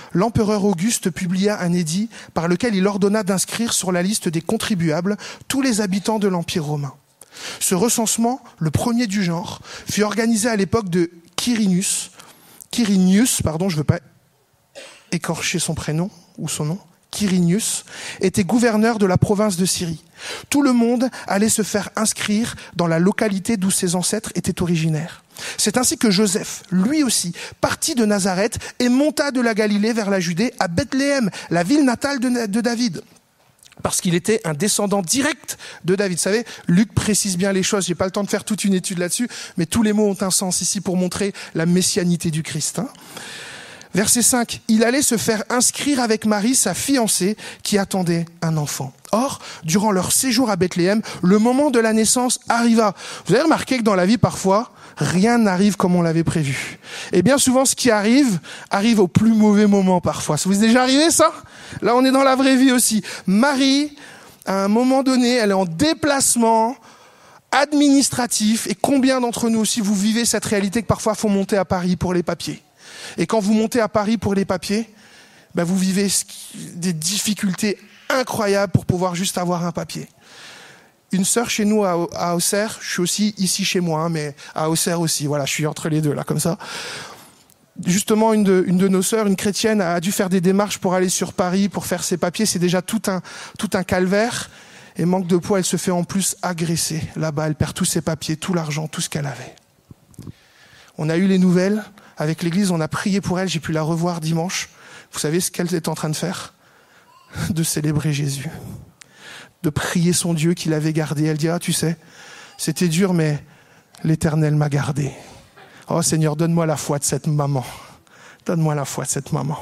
S5: l'empereur Auguste publia un édit par lequel il ordonna d'inscrire sur la liste des contribuables tous les habitants de l'Empire romain. Ce recensement, le premier du genre, fut organisé à l'époque de Quirinius. Quirinius, pardon, je ne veux pas écorcher son prénom ou son nom. Quirinius était gouverneur de la province de Syrie. Tout le monde allait se faire inscrire dans la localité d'où ses ancêtres étaient originaires. C'est ainsi que Joseph, lui aussi, partit de Nazareth et monta de la Galilée vers la Judée à Bethléem, la ville natale de, de David. Parce qu'il était un descendant direct de David. Vous savez, Luc précise bien les choses. J'ai pas le temps de faire toute une étude là-dessus, mais tous les mots ont un sens ici pour montrer la messianité du Christ. Hein. Verset cinq, il allait se faire inscrire avec Marie, sa fiancée, qui attendait un enfant. Or, durant leur séjour à Bethléem, le moment de la naissance arriva. Vous avez remarqué que dans la vie, parfois, rien n'arrive comme on l'avait prévu. Et bien souvent, ce qui arrive, arrive au plus mauvais moment parfois. Ça vous est déjà arrivé, ça? Là, on est dans la vraie vie aussi. Marie, à un moment donné, elle est en déplacement administratif. Et combien d'entre nous aussi, vous vivez cette réalité que parfois, il faut monter à Paris pour les papiers? Et quand vous montez à Paris pour les papiers, ben vous vivez des difficultés incroyables pour pouvoir juste avoir un papier. Une sœur chez nous à, à Auxerre, je suis aussi ici chez moi, hein, mais à Auxerre aussi, voilà, je suis entre les deux là, comme ça. Justement, une de, une de nos sœurs, une chrétienne, a dû faire des démarches pour aller sur Paris, pour faire ses papiers. C'est déjà tout un, tout un calvaire. Et manque de poids, elle se fait en plus agresser là-bas. Elle perd tous ses papiers, tout l'argent, tout ce qu'elle avait. On a eu les nouvelles. Avec l'église, on a prié pour elle. J'ai pu la revoir dimanche. Vous savez ce qu'elle est en train de faire? De célébrer Jésus. De prier son Dieu qui l'avait gardé. Elle dit, ah, tu sais, c'était dur, mais l'Éternel m'a gardé. Oh Seigneur, donne-moi la foi de cette maman. Donne-moi la foi de cette maman.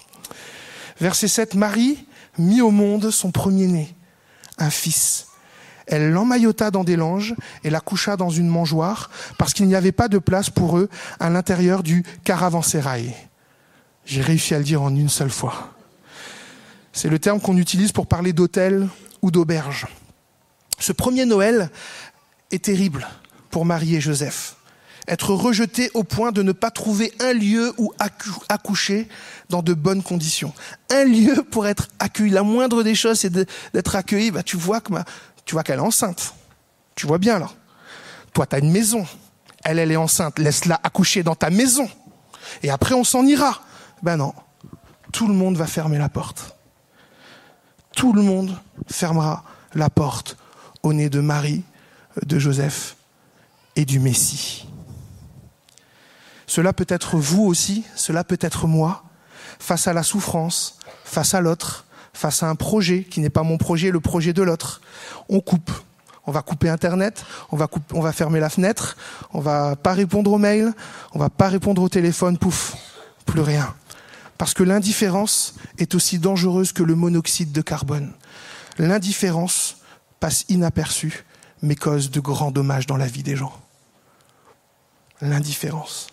S5: Verset sept, Marie mit au monde son premier-né, un fils. Elle l'emmaillota dans des langes et la coucha dans une mangeoire parce qu'il n'y avait pas de place pour eux à l'intérieur du caravansérail. J'ai réussi à le dire en une seule fois. C'est le terme qu'on utilise pour parler d'hôtel ou d'auberge. Ce premier Noël est terrible pour Marie et Joseph. Être rejetés au point de ne pas trouver un lieu où accoucher dans de bonnes conditions. Un lieu pour être accueilli. La moindre des choses, c'est de, d'être accueilli. Bah, tu vois que ma, tu vois qu'elle est enceinte. Tu vois bien, là. Toi, tu as une maison. Elle, elle est enceinte. Laisse-la accoucher dans ta maison. Et après, on s'en ira. Ben non. Tout le monde va fermer la porte. Tout le monde fermera la porte au nez de Marie, de Joseph et du Messie. Cela peut être vous aussi, cela peut être moi, face à la souffrance, face à l'autre, face à un projet qui n'est pas mon projet, le projet de l'autre. On coupe. On va couper Internet, on va, couper, on va fermer la fenêtre, on va pas répondre aux mails, on va pas répondre au téléphone, pouf, plus rien. Parce que l'indifférence est aussi dangereuse que le monoxyde de carbone. L'indifférence passe inaperçue, mais cause de grands dommages dans la vie des gens. L'indifférence.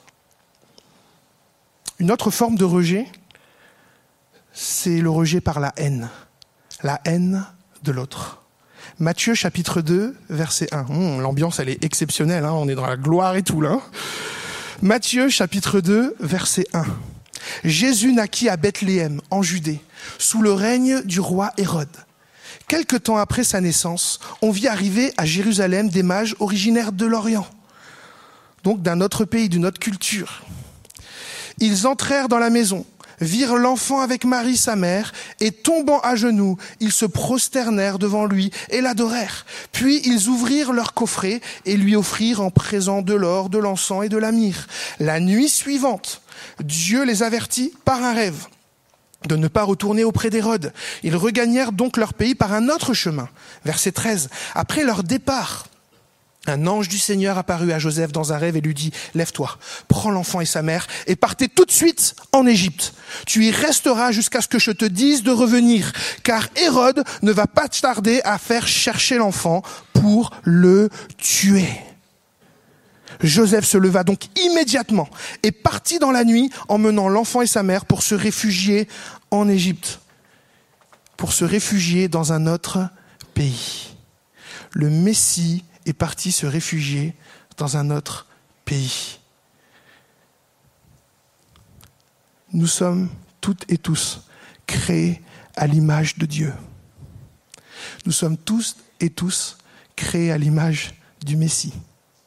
S5: Une autre forme de rejet, c'est le rejet par la haine. La haine de l'autre. Matthieu chapitre deux, verset un. Hum, l'ambiance, elle est exceptionnelle, hein, on est dans la gloire et tout là. Matthieu chapitre deux, verset un. Jésus naquit à Bethléem, en Judée, sous le règne du roi Hérode. Quelque temps après sa naissance, on vit arriver à Jérusalem des mages originaires de l'Orient, donc d'un autre pays, d'une autre culture. Ils entrèrent dans la maison, virent l'enfant avec Marie, sa mère, et tombant à genoux, ils se prosternèrent devant lui et l'adorèrent. Puis ils ouvrirent leur coffret et lui offrirent en présent de l'or, de l'encens et de la myrrhe. La nuit suivante, Dieu les avertit par un rêve de ne pas retourner auprès d'Hérode. Ils regagnèrent donc leur pays par un autre chemin. Verset treize. Après leur départ, un ange du Seigneur apparut à Joseph dans un rêve et lui dit « Lève-toi, prends l'enfant et sa mère et partez tout de suite en Égypte. Tu y resteras jusqu'à ce que je te dise de revenir, car Hérode ne va pas tarder à faire chercher l'enfant pour le tuer. » Joseph se leva donc immédiatement et partit dans la nuit, emmenant l'enfant et sa mère pour se réfugier en Égypte, pour se réfugier dans un autre pays. Le Messie est parti se réfugier dans un autre pays. Nous sommes toutes et tous créés à l'image de Dieu. Nous sommes tous et tous créés à l'image du Messie.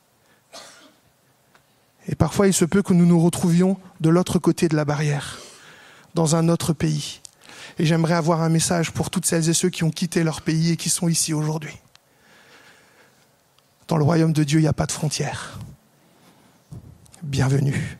S5: Et parfois, il se peut que nous nous retrouvions de l'autre côté de la barrière, dans un autre pays. Et j'aimerais avoir un message pour toutes celles et ceux qui ont quitté leur pays et qui sont ici aujourd'hui. Dans le royaume de Dieu, il n'y a pas de frontières. Bienvenue.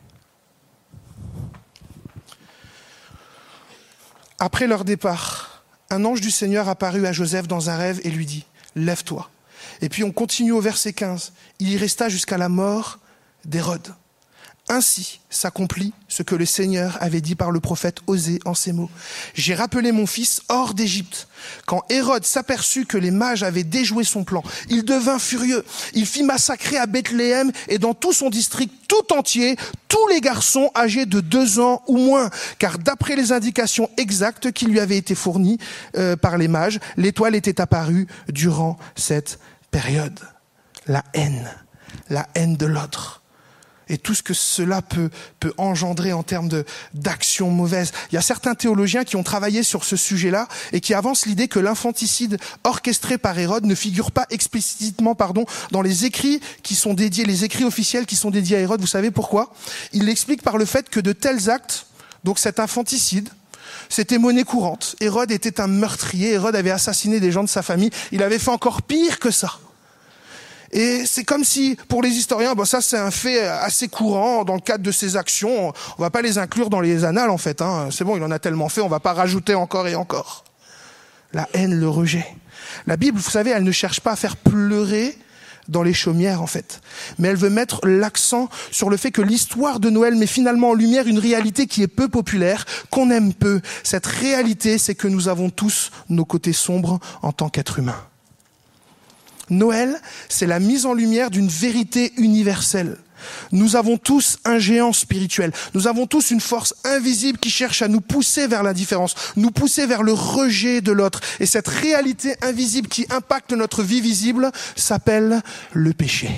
S5: Après leur départ, un ange du Seigneur apparut à Joseph dans un rêve et lui dit « Lève-toi ». Et puis on continue au verset quinze. Il y resta jusqu'à la mort d'Hérode. Ainsi s'accomplit ce que le Seigneur avait dit par le prophète Osée en ces mots. J'ai rappelé mon fils hors d'Égypte. Quand Hérode s'aperçut que les mages avaient déjoué son plan, il devint furieux. Il fit massacrer à Bethléem et dans tout son district tout entier tous les garçons âgés de deux ans ou moins. Car d'après les indications exactes qui lui avaient été fournies euh, par les mages, l'étoile était apparue durant cette période. La haine, la haine de l'autre. Et tout ce que cela peut, peut engendrer en termes de, d'actions mauvaises. Il y a certains théologiens qui ont travaillé sur ce sujet-là et qui avancent l'idée que l'infanticide orchestré par Hérode ne figure pas explicitement, pardon, dans les écrits qui sont dédiés, les écrits officiels qui sont dédiés à Hérode. Vous savez pourquoi ? Il l'explique par le fait que de tels actes, donc cet infanticide, c'était monnaie courante. Hérode était un meurtrier. Hérode avait assassiné des gens de sa famille. Il avait fait encore pire que ça. Et c'est comme si, pour les historiens, bon, ça c'est un fait assez courant dans le cadre de ces actions. On va pas les inclure dans les annales en fait. Hein. C'est bon, il en a tellement fait, on va pas rajouter encore et encore. La haine, le rejet. La Bible, vous savez, elle ne cherche pas à faire pleurer dans les chaumières en fait. Mais elle veut mettre l'accent sur le fait que l'histoire de Noël met finalement en lumière une réalité qui est peu populaire, qu'on aime peu. Cette réalité, c'est que nous avons tous nos côtés sombres en tant qu'êtres humains. Noël, c'est la mise en lumière d'une vérité universelle. Nous avons tous un géant spirituel. Nous avons tous une force invisible qui cherche à nous pousser vers l'indifférence, nous pousser vers le rejet de l'autre. Et cette réalité invisible qui impacte notre vie visible s'appelle le péché.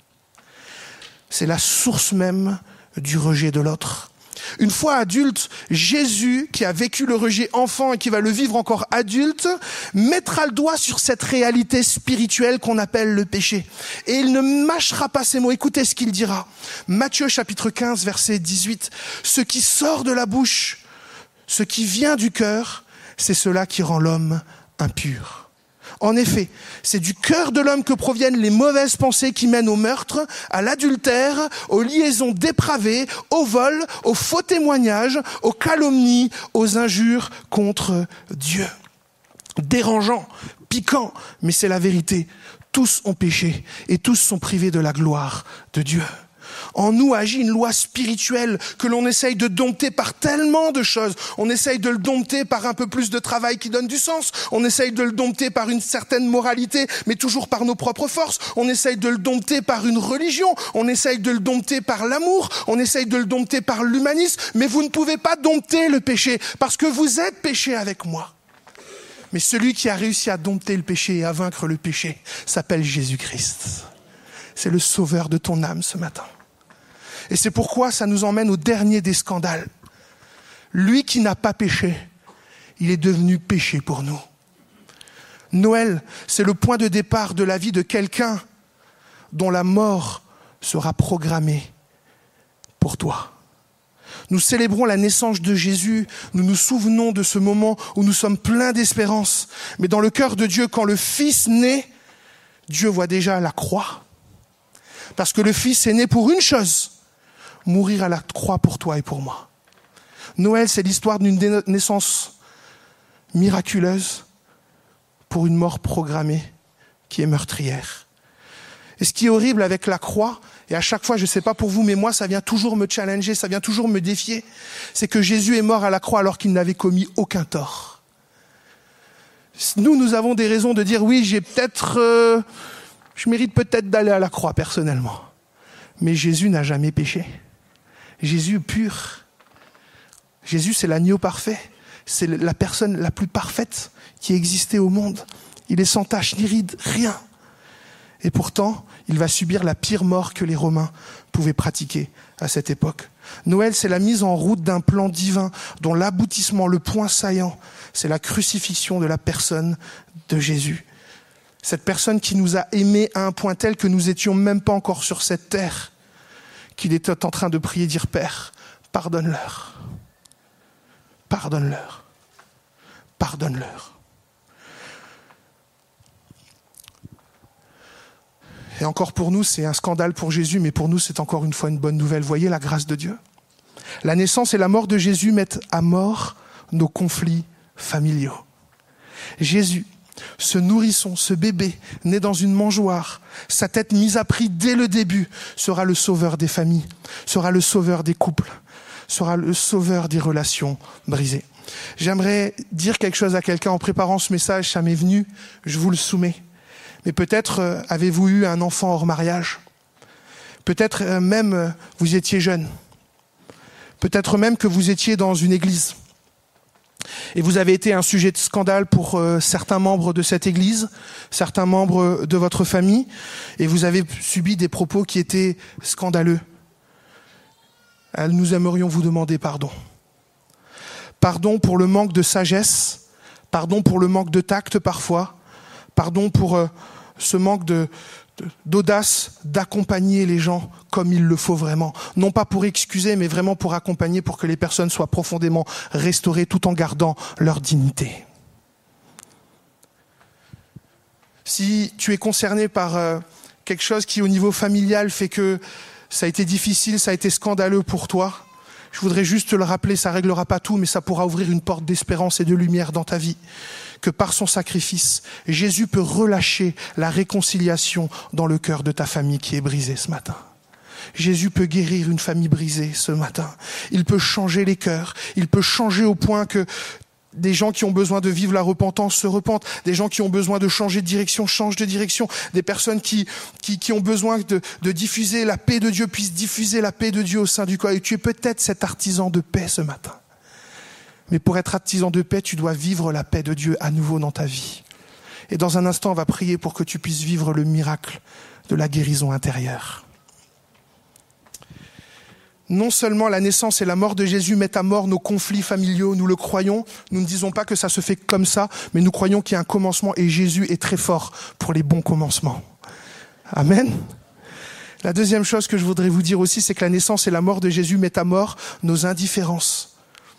S5: C'est la source même du rejet de l'autre. Une fois adulte, Jésus, qui a vécu le rejet enfant et qui va le vivre encore adulte, mettra le doigt sur cette réalité spirituelle qu'on appelle le péché. Et il ne mâchera pas ses mots. Écoutez ce qu'il dira. Matthieu chapitre quinze, verset dix-huit. Ce qui sort de la bouche, ce qui vient du cœur, c'est cela qui rend l'homme impur. En effet, c'est du cœur de l'homme que proviennent les mauvaises pensées qui mènent au meurtre, à l'adultère, aux liaisons dépravées, au vol, aux faux témoignages, aux calomnies, aux injures contre Dieu. Dérangeant, piquant, mais c'est la vérité. Tous ont péché et tous sont privés de la gloire de Dieu. En nous agit une loi spirituelle que l'on essaye de dompter par tellement de choses. On essaye de le dompter par un peu plus de travail qui donne du sens. On essaye de le dompter par une certaine moralité, mais toujours par nos propres forces. On essaye de le dompter par une religion. On essaye de le dompter par l'amour. On essaye de le dompter par l'humanisme. Mais vous ne pouvez pas dompter le péché parce que vous êtes péché avec moi. Mais celui qui a réussi à dompter le péché et à vaincre le péché s'appelle Jésus-Christ. C'est le sauveur de ton âme ce matin. Et c'est pourquoi ça nous emmène au dernier des scandales. Lui qui n'a pas péché, il est devenu péché pour nous. Noël, c'est le point de départ de la vie de quelqu'un dont la mort sera programmée pour toi. Nous célébrons la naissance de Jésus, nous nous souvenons de ce moment où nous sommes pleins d'espérance. Mais dans le cœur de Dieu, quand le Fils naît, Dieu voit déjà la croix. Parce que le Fils est né pour une chose, mourir à la croix pour toi et pour moi. Noël, c'est l'histoire d'une naissance miraculeuse pour une mort programmée qui est meurtrière. Et ce qui est horrible avec la croix, et à chaque fois, je ne sais pas pour vous, mais moi, ça vient toujours me challenger, ça vient toujours me défier, c'est que Jésus est mort à la croix alors qu'il n'avait commis aucun tort. Nous, nous avons des raisons de dire, oui, j'ai peut-être, euh, je mérite peut-être d'aller à la croix personnellement. Mais Jésus n'a jamais péché. Jésus est pur. Jésus, c'est l'agneau parfait. C'est la personne la plus parfaite qui existait au monde. Il est sans tache ni ride, rien. Et pourtant, il va subir la pire mort que les Romains pouvaient pratiquer à cette époque. Noël, c'est la mise en route d'un plan divin dont l'aboutissement, le point saillant, c'est la crucifixion de la personne de Jésus. Cette personne qui nous a aimés à un point tel que nous n'étions même pas encore sur cette terre, qu'il était en train de prier, dire « Père, pardonne-leur, pardonne-leur, pardonne-leur ». Et encore pour nous, c'est un scandale pour Jésus, mais pour nous, c'est encore une fois une bonne nouvelle. Voyez la grâce de Dieu. La naissance et la mort de Jésus mettent à mort nos conflits familiaux. Jésus, ce nourrisson, ce bébé, né dans une mangeoire, sa tête mise à prix dès le début, sera le sauveur des familles, sera le sauveur des couples, sera le sauveur des relations brisées. J'aimerais dire quelque chose à quelqu'un en préparant ce message, ça m'est venu, je vous le soumets. Mais peut-être euh, avez-vous eu un enfant hors mariage. Peut-être euh, même euh, vous étiez jeune. Peut-être même que vous étiez dans une église. Et vous avez été un sujet de scandale pour euh, certains membres de cette église, certains membres de votre famille, et vous avez subi des propos qui étaient scandaleux. Euh, nous aimerions vous demander pardon. Pardon pour le manque de sagesse, pardon pour le manque de tact parfois, pardon pour euh, ce manque de, de, d'audace d'accompagner les gens comme il le faut vraiment. Non pas pour excuser, mais vraiment pour accompagner, pour que les personnes soient profondément restaurées tout en gardant leur dignité. Si tu es concerné par euh, quelque chose qui, au niveau familial, fait que ça a été difficile, ça a été scandaleux pour toi, je voudrais juste te le rappeler, ça ne réglera pas tout, mais ça pourra ouvrir une porte d'espérance et de lumière dans ta vie. Que par son sacrifice, Jésus peut relâcher la réconciliation dans le cœur de ta famille qui est brisée ce matin. Jésus peut guérir une famille brisée ce matin. Il peut changer les cœurs. Il peut changer au point que des gens qui ont besoin de vivre la repentance se repentent. Des gens qui ont besoin de changer de direction changent de direction. Des personnes qui, qui, qui ont besoin de, de diffuser la paix de Dieu puissent diffuser la paix de Dieu au sein du corps. Et tu es peut-être cet artisan de paix ce matin. Mais pour être artisan de paix, tu dois vivre la paix de Dieu à nouveau dans ta vie. Et dans un instant, on va prier pour que tu puisses vivre le miracle de la guérison intérieure. Non seulement la naissance et la mort de Jésus mettent à mort nos conflits familiaux, nous le croyons, nous ne disons pas que ça se fait comme ça, mais nous croyons qu'il y a un commencement et Jésus est très fort pour les bons commencements. Amen. La deuxième chose que je voudrais vous dire aussi, c'est que la naissance et la mort de Jésus mettent à mort nos indifférences.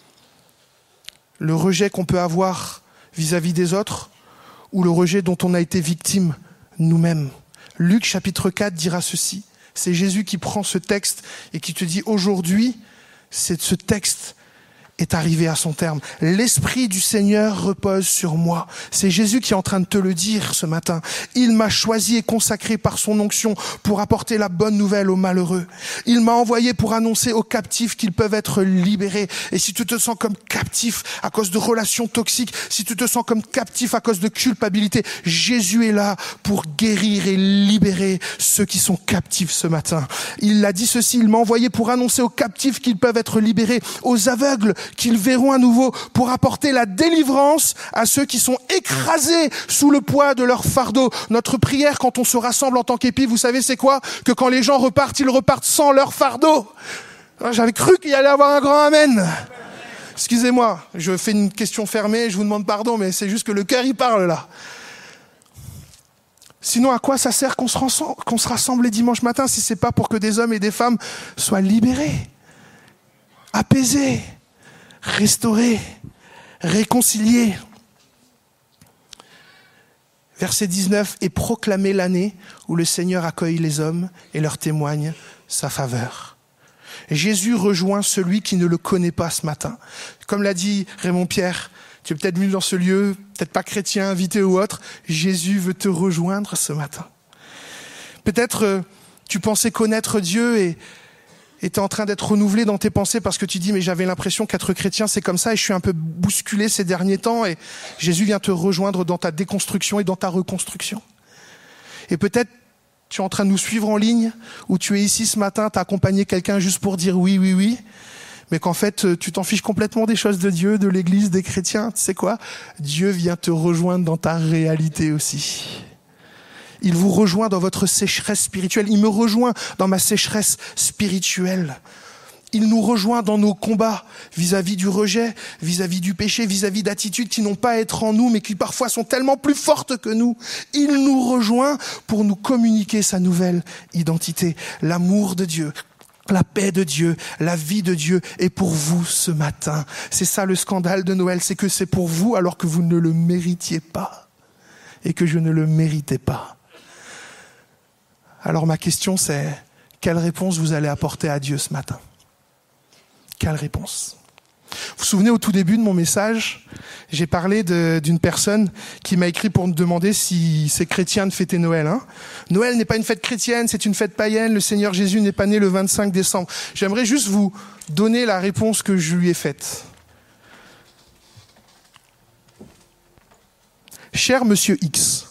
S5: Le rejet qu'on peut avoir vis-à-vis des autres ou le rejet dont on a été victime nous-mêmes. Luc chapitre quatre dira ceci. C'est Jésus qui prend ce texte et qui te dit aujourd'hui, c'est ce texte est arrivé à son terme. L'Esprit du Seigneur repose sur moi. C'est Jésus qui est en train de te le dire ce matin. Il m'a choisi et consacré par son onction pour apporter la bonne nouvelle aux malheureux. Il m'a envoyé pour annoncer aux captifs qu'ils peuvent être libérés. Et si tu te sens comme captif à cause de relations toxiques, si tu te sens comme captif à cause de culpabilité, Jésus est là pour guérir et libérer ceux qui sont captifs ce matin. Il a dit ceci, il m'a envoyé pour annoncer aux captifs qu'ils peuvent être libérés, aux aveugles qu'ils verront à nouveau, pour apporter la délivrance à ceux qui sont écrasés sous le poids de leur fardeau. Notre prière quand on se rassemble en tant qu'épi, vous savez c'est quoi? Que quand les gens repartent, ils repartent sans leur fardeau. J'avais cru qu'il y allait avoir un grand amen. Excusez-moi, je fais une question fermée, je vous demande pardon, mais c'est juste que le cœur y parle là. Sinon, à quoi ça sert qu'on se rassemble, qu'on se rassemble les dimanches matins si c'est pas pour que des hommes et des femmes soient libérés, apaisés, restaurés, réconciliés. Verset dix-neuf, et proclamer l'année où le Seigneur accueille les hommes et leur témoigne sa faveur. Jésus rejoint celui qui ne le connaît pas ce matin. Comme l'a dit Raymond Pierre, tu es peut-être venu dans ce lieu, peut-être pas chrétien, invité ou autre, Jésus veut te rejoindre ce matin. Peut-être euh, tu pensais connaître Dieu et et tu es en train d'être renouvelé dans tes pensées parce que tu dis mais j'avais l'impression qu'être chrétien c'est comme ça et je suis un peu bousculé ces derniers temps et Jésus vient te rejoindre dans ta déconstruction et dans ta reconstruction. Et peut-être tu es en train de nous suivre en ligne ou tu es ici ce matin, tu as accompagné quelqu'un juste pour dire oui, oui, oui, mais qu'en fait tu t'en fiches complètement des choses de Dieu, de l'Église, des chrétiens. Tu sais quoi? Dieu vient te rejoindre dans ta réalité aussi. Il vous rejoint dans votre sécheresse spirituelle. Il me rejoint dans ma sécheresse spirituelle. Il nous rejoint dans nos combats vis-à-vis du rejet, vis-à-vis du péché, vis-à-vis d'attitudes qui n'ont pas à être en nous, mais qui parfois sont tellement plus fortes que nous. Il nous rejoint pour nous communiquer sa nouvelle identité, l'amour de Dieu, la paix de Dieu, la vie de Dieu est pour vous ce matin. C'est ça le scandale de Noël, c'est que c'est pour vous alors que vous ne le méritiez pas et que je ne le méritais pas. Alors ma question c'est, quelle réponse vous allez apporter à Dieu ce matin ? Quelle réponse ? Vous vous souvenez, au tout début de mon message, j'ai parlé de, d'une personne qui m'a écrit pour me demander si c'est chrétien de fêter Noël. Hein. Noël n'est pas une fête chrétienne, c'est une fête païenne. Le Seigneur Jésus n'est pas né le vingt-cinq décembre. J'aimerais juste vous donner la réponse que je lui ai faite. Cher Monsieur X,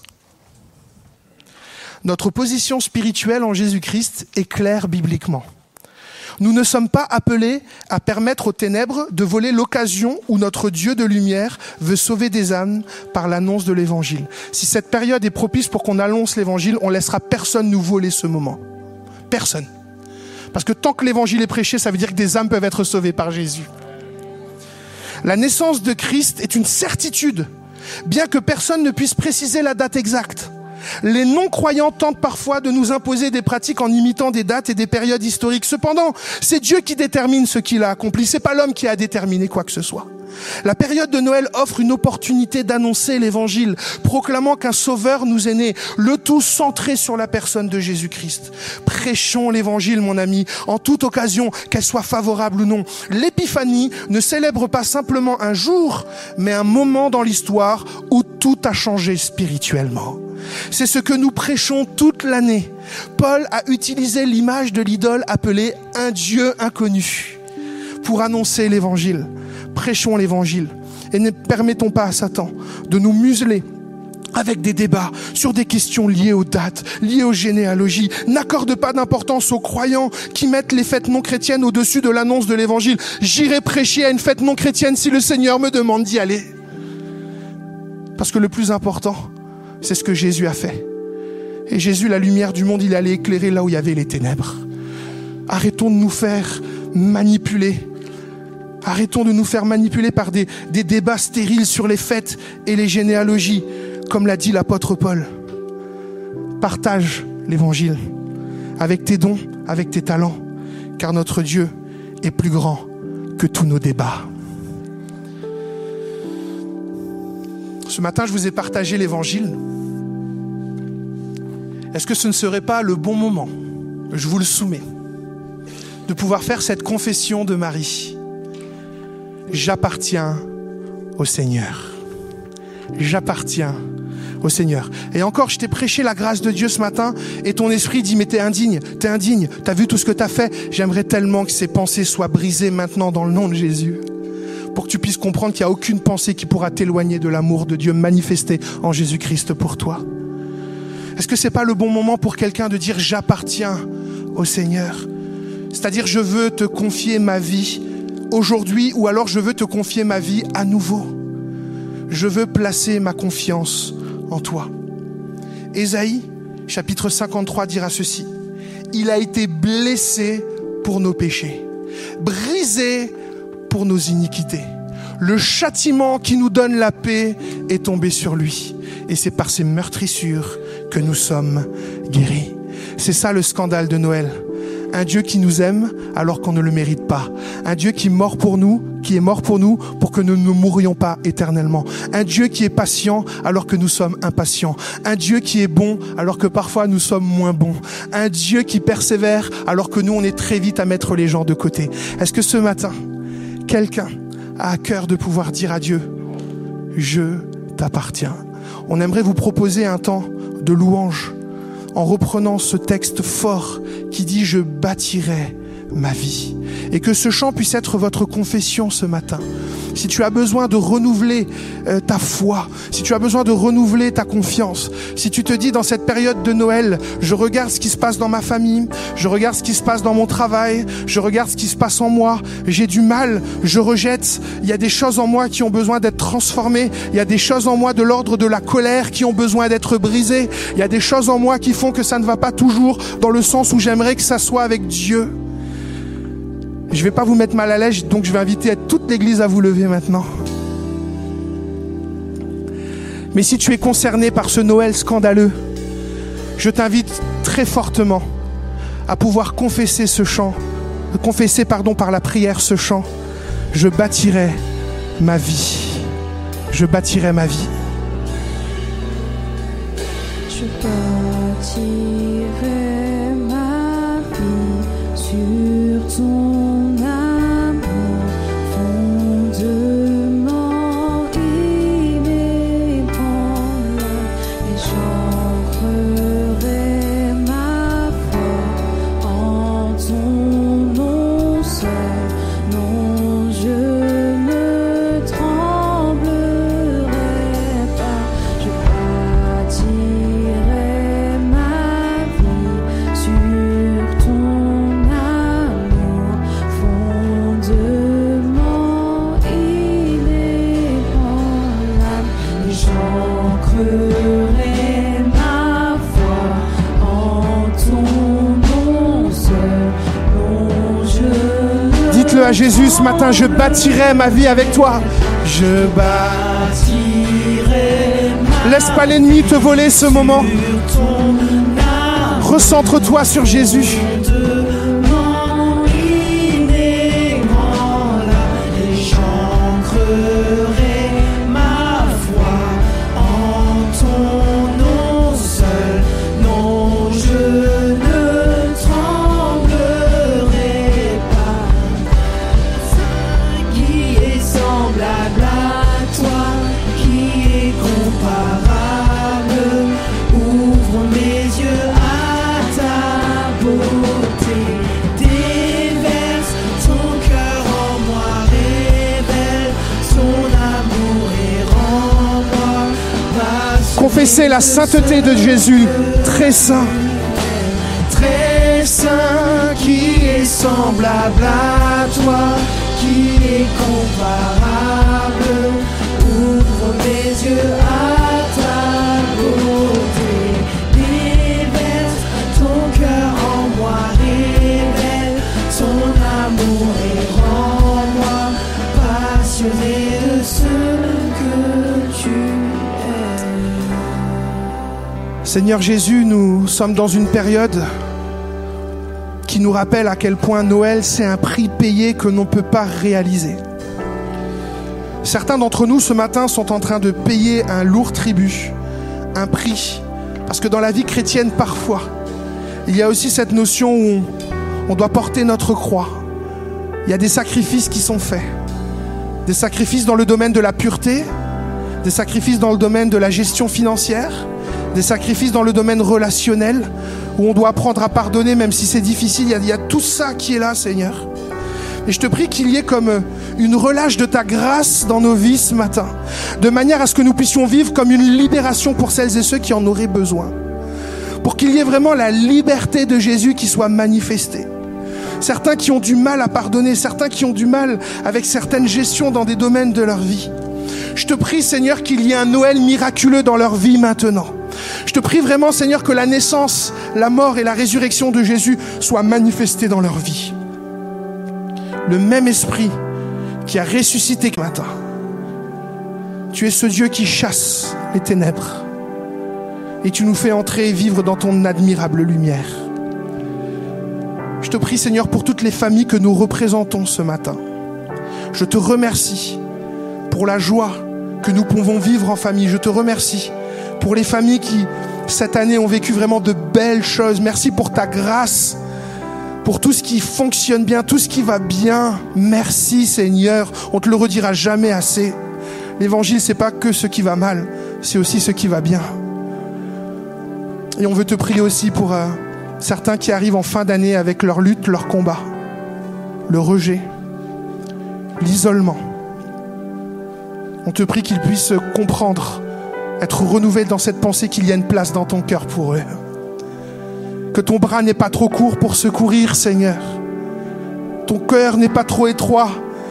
S5: notre position spirituelle en Jésus-Christ est claire bibliquement. Nous ne sommes pas appelés à permettre aux ténèbres de voler l'occasion où notre Dieu de lumière veut sauver des âmes par l'annonce de l'évangile. Si cette période est propice pour qu'on annonce l'évangile, on laissera personne nous voler ce moment. Personne. Parce que tant que l'évangile est prêché, ça veut dire que des âmes peuvent être sauvées par Jésus. La naissance de Christ est une certitude, bien que personne ne puisse préciser la date exacte. Les non-croyants tentent parfois de nous imposer des pratiques en imitant des dates et des périodes historiques. Cependant, c'est Dieu qui détermine ce qu'il a accompli. C'est pas l'homme qui a déterminé quoi que ce soit. La période de Noël offre une opportunité d'annoncer l'évangile, proclamant qu'un sauveur nous est né, le tout centré sur la personne de Jésus-Christ. Prêchons l'évangile, mon ami, en toute occasion, qu'elle soit favorable ou non. L'épiphanie ne célèbre pas simplement un jour, mais un moment dans l'histoire où tout a changé spirituellement. C'est ce que nous prêchons toute l'année. Paul a utilisé l'image de l'idole appelée un Dieu inconnu pour annoncer l'évangile. Prêchons l'évangile et ne permettons pas à Satan de nous museler avec des débats sur des questions liées aux dates, liées aux généalogies. N'accorde pas d'importance aux croyants qui mettent les fêtes non chrétiennes au-dessus de l'annonce de l'évangile. J'irai prêcher à une fête non chrétienne si le Seigneur me demande d'y aller. Parce que le plus important, c'est ce que Jésus a fait. Et Jésus, la lumière du monde, il allait éclairer là où il y avait les ténèbres. Arrêtons de nous faire manipuler. Arrêtons de nous faire manipuler par des, des débats stériles sur les fêtes et les généalogies, comme l'a dit l'apôtre Paul. Partage l'évangile avec tes dons, avec tes talents, car notre Dieu est plus grand que tous nos débats. Ce matin, je vous ai partagé l'évangile. Est-ce que ce ne serait pas le bon moment, je vous le soumets, de pouvoir faire cette confession de Marie ? J'appartiens au Seigneur. J'appartiens au Seigneur. Et encore, je t'ai prêché la grâce de Dieu ce matin et ton esprit dit, mais t'es indigne, t'es indigne, t'as vu tout ce que t'as fait. J'aimerais tellement que ces pensées soient brisées maintenant dans le nom de Jésus, pour que tu puisses comprendre qu'il n'y a aucune pensée qui pourra t'éloigner de l'amour de Dieu manifesté en Jésus-Christ pour toi. Est-ce que c'est pas le bon moment pour quelqu'un de dire j'appartiens au Seigneur? C'est-à-dire je veux te confier ma vie aujourd'hui, ou alors je veux te confier ma vie à nouveau. Je veux placer ma confiance en toi. Ésaïe, chapitre cinquante-trois, dira ceci. Il a été blessé pour nos péchés, brisé pour nos iniquités. Le châtiment qui nous donne la paix est tombé sur lui. Et c'est par ses meurtrissures que nous sommes guéris. C'est ça le scandale de Noël. Un Dieu qui nous aime alors qu'on ne le mérite pas. Un Dieu qui est mort pour nous, qui est mort pour nous pour que nous ne mourions pas éternellement. Un Dieu qui est patient alors que nous sommes impatients. Un Dieu qui est bon alors que parfois nous sommes moins bons. Un Dieu qui persévère alors que nous on est très vite à mettre les gens de côté. Est-ce que ce matin, quelqu'un a à cœur de pouvoir dire à Dieu, je t'appartiens? On aimerait vous proposer un temps de louange en reprenant ce texte fort qui dit « Je bâtirai ma vie ». Et que ce chant puisse être votre confession ce matin. si tu as besoin de renouveler euh, ta foi, si tu as besoin de renouveler ta confiance, si tu te dis dans cette période de Noël, je regarde ce qui se passe dans ma famille, je regarde ce qui se passe dans mon travail, je regarde ce qui se passe en moi, j'ai du mal, je rejette, il y a des choses en moi qui ont besoin d'être transformées, il y a des choses en moi de l'ordre de la colère qui ont besoin d'être brisées, il y a des choses en moi qui font que ça ne va pas toujours dans le sens où j'aimerais que ça soit avec Dieu. Je ne vais pas vous mettre mal à l'aise, donc je vais inviter toute l'église à vous lever maintenant. Mais si tu es concerné par ce Noël scandaleux, je t'invite très fortement à pouvoir confesser ce chant, confesser pardon, par la prière ce chant. Je bâtirai ma vie. Je bâtirai ma vie.
S3: Je bâtirai ma vie sur ton amour, fondement inébranlable, et j'ancrerai ma foi en ton nom seul. Non, je ne tremblerai pas. Je bâtirai ma vie sur ton amour, fondement inébranlable, et j'ancrerai ma foi en ton nom seul. Non, je ne
S5: Dites-le à Jésus ce matin, je bâtirai ma vie avec toi.
S1: Je bâtirai ma
S5: Laisse pas l'ennemi te voler ce moment.
S1: sur ton âme,
S5: Recentre-toi sur Jésus.
S1: fondement inébranlable, et j'ancrerai ma foi en ton nom seul. Non, je ne tremblerai pas. Qui est semblable à toi, qui est comparable, ouvre mes yeux à ta beauté, déverse ton cœur en moi, révèle ton amour et rends-moi passionné.
S5: Confessez la sainteté de Jésus, très saint.
S1: Très saint, qui est semblable à toi, qui est comparable, ouvre mes yeux à ta beauté, déverse ton cœur en moi, révèle ton amour et rends-moi passionné de ce que tu es.
S5: Seigneur Jésus, nous sommes dans une période qui nous rappelle à quel point Noël, c'est un prix payé que l'on ne peut pas réaliser. Certains d'entre nous, ce matin, sont en train de payer un lourd tribut, un prix. Parce que dans la vie chrétienne, parfois, il y a aussi cette notion où on, on doit porter notre croix. Il y a des sacrifices qui sont faits. Des sacrifices dans le domaine de la pureté, des sacrifices dans le domaine de la gestion financière, des sacrifices dans le domaine relationnel, où on doit apprendre à pardonner même si c'est difficile. Il y a, il y a tout ça qui est là, Seigneur. Et je te prie qu'il y ait comme une relâche de ta grâce dans nos vies ce matin, de manière à ce que nous puissions vivre comme une libération pour celles et ceux qui en auraient besoin. Pour qu'il y ait vraiment la liberté de Jésus qui soit manifestée. Certains qui ont du mal à pardonner, certains qui ont du mal avec certaines gestions dans des domaines de leur vie. Je te prie, Seigneur, qu'il y ait un Noël miraculeux dans leur vie maintenant. Je te prie vraiment, Seigneur, que la naissance, la mort et la résurrection de Jésus soient manifestées dans leur vie. Le même esprit qui a ressuscité ce matin. Tu es ce Dieu qui chasse les ténèbres. Et tu nous fais entrer et vivre dans ton admirable lumière. Je te prie, Seigneur, pour toutes les familles que nous représentons ce matin. Je te remercie pour la joie que nous pouvons vivre en famille. Je te remercie pour les familles qui, cette année, ont vécu vraiment de belles choses. Merci pour ta grâce, pour tout ce qui fonctionne bien, tout ce qui va bien. Merci, Seigneur. On te le redira jamais assez. L'évangile, c'est pas que ce qui va mal, c'est aussi ce qui va bien. Et on veut te prier aussi pour euh, certains qui arrivent en fin d'année avec leur lutte, leur combat, le rejet, l'isolement. On te prie qu'ils puissent comprendre, être renouvelés dans cette pensée qu'il y a une place dans ton cœur pour eux. Que ton bras n'est pas trop court pour secourir, Seigneur. Ton cœur n'est pas trop étroit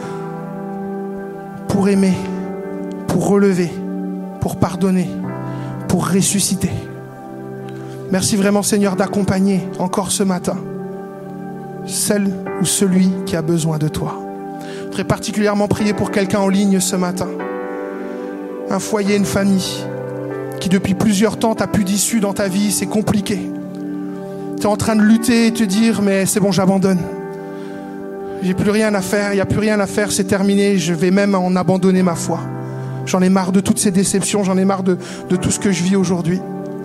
S5: pour aimer, pour relever, pour pardonner, pour ressusciter. Merci vraiment, Seigneur, d'accompagner encore ce matin celle ou celui qui a besoin de toi. Je voudrais particulièrement prier pour quelqu'un en ligne ce matin. Un foyer, une famille qui depuis plusieurs temps t'as plus d'issue dans ta vie, c'est compliqué. Tu es en train de lutter et te dire mais c'est bon, j'abandonne. J'ai plus rien à faire, il n'y a plus rien à faire, c'est terminé, je vais même en abandonner ma foi. J'en ai marre de toutes ces déceptions, j'en ai marre de, de tout ce que je vis aujourd'hui.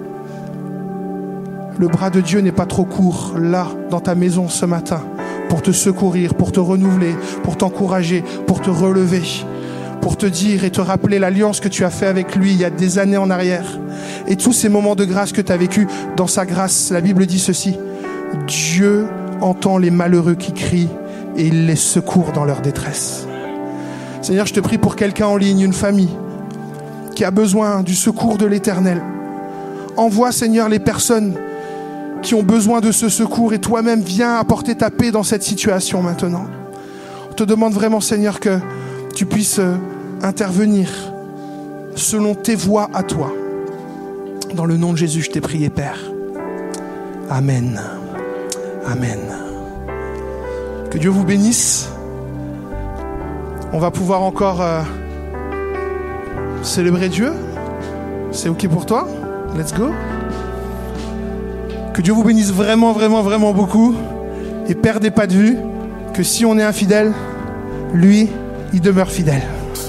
S5: Le bras de Dieu n'est pas trop court, là, dans ta maison ce matin, pour te secourir, pour te renouveler, pour t'encourager, pour te relever, pour te dire et te rappeler l'alliance que tu as fait avec lui il y a des années en arrière. Et tous ces moments de grâce que tu as vécu dans sa grâce, la Bible dit ceci: Dieu entend les malheureux qui crient et il les secourt dans leur détresse. Seigneur, je te prie pour quelqu'un en ligne, une famille qui a besoin du secours de l'Éternel. Envoie, Seigneur, les personnes qui ont besoin de ce secours et toi-même viens apporter ta paix dans cette situation maintenant. On te demande vraiment, Seigneur, que tu puisses intervenir selon tes voies à toi. Dans le nom de Jésus, je t'ai prié, Père. Amen. Amen. Que Dieu vous bénisse. On va pouvoir encore euh, célébrer Dieu. C'est OK pour toi? Let's go. Que Dieu vous bénisse vraiment, vraiment, vraiment beaucoup. Et perdez pas de vue que si on est infidèle, lui, il demeure fidèle.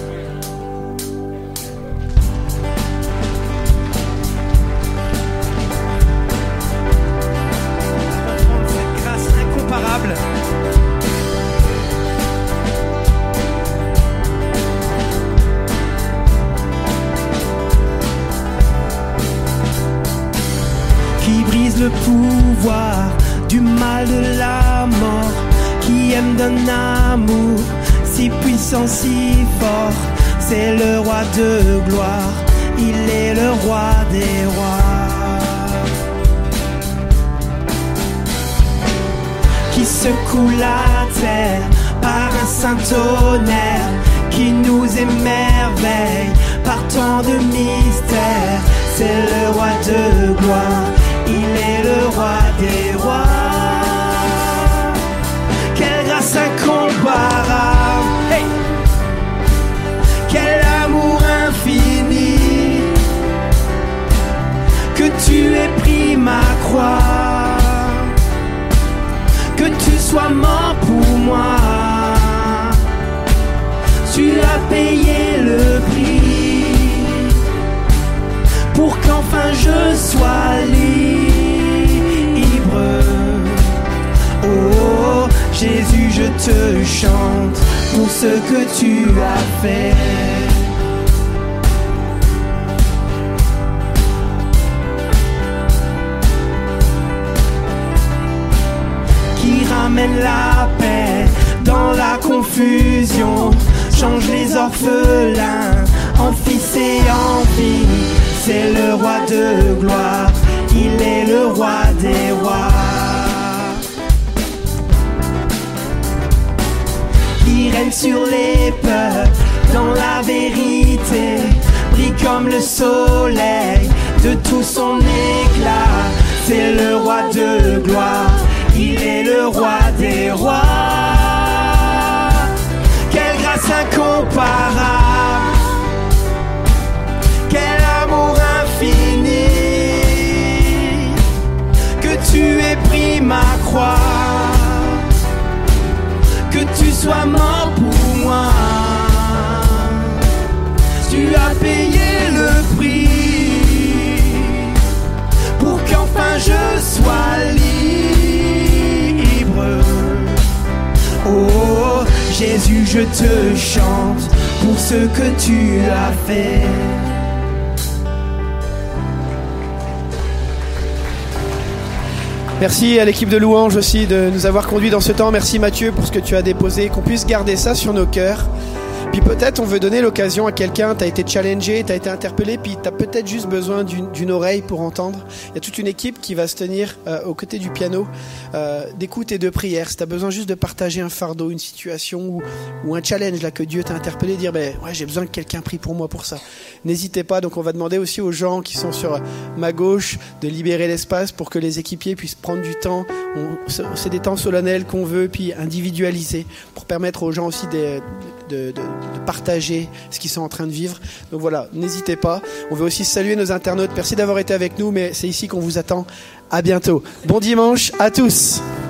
S4: Cette grâce incomparable. Qui brise le pouvoir du mal de la mort, qui aime d'un amour si puissant, si fort. C'est le roi de gloire, il est le roi des rois. Qui secoue la terre par un saint tonnerre, qui nous émerveille par tant de mystères. C'est le roi de gloire, il est le roi des rois. Quelle grâce incomparable, hey! Quel amour infini, que tu aies pris ma croix, que tu sois mort pour moi. Tu as payé le prix pour qu'enfin je sois libre. Oh Jésus, je te chante pour ce que tu as fait. Qui ramène la paix dans la confusion, change les orphelins en fils et en filles. C'est le roi de gloire, il est le roi des rois. Qui règne sur les peuples dans la vérité, brille comme le soleil de tout son éclat. C'est le roi de gloire, il est le roi des rois. Quelle grâce incomparable, quel amour infini, que tu aies pris ma croix, que tu sois mort pour moi. Tu as payé le prix pour qu'enfin je sois libre. Oh Jésus, je te chante pour ce que tu as fait. Merci à l'équipe de louange aussi de nous avoir conduits dans ce temps. Merci Mathieu pour ce que tu as déposé, qu'on puisse garder ça sur nos cœurs Puis peut-être on veut donner l'occasion à quelqu'un, tu as été challengé, tu as été interpellé, puis tu as peut-être juste besoin d'une, d'une oreille pour entendre. Il y a toute une équipe qui va se tenir euh, aux côtés du piano, euh, d'écoute et de prière. Si tu as besoin juste de partager un fardeau, une situation ou, ou un challenge là, que Dieu t'a interpellé, dire ben, ouais, j'ai besoin que quelqu'un prie pour moi pour ça. N'hésitez pas, donc on va demander aussi aux gens qui sont sur ma gauche de libérer l'espace pour que les équipiers puissent prendre du temps. On, c'est des temps solennels qu'on veut, puis individualisés, pour permettre aux gens aussi de, de, de, de partager ce qu'ils sont en train de vivre. Donc voilà, n'hésitez pas. On veut aussi saluer nos internautes. Merci d'avoir été avec nous, mais c'est ici qu'on vous attend. À bientôt. Bon dimanche à tous.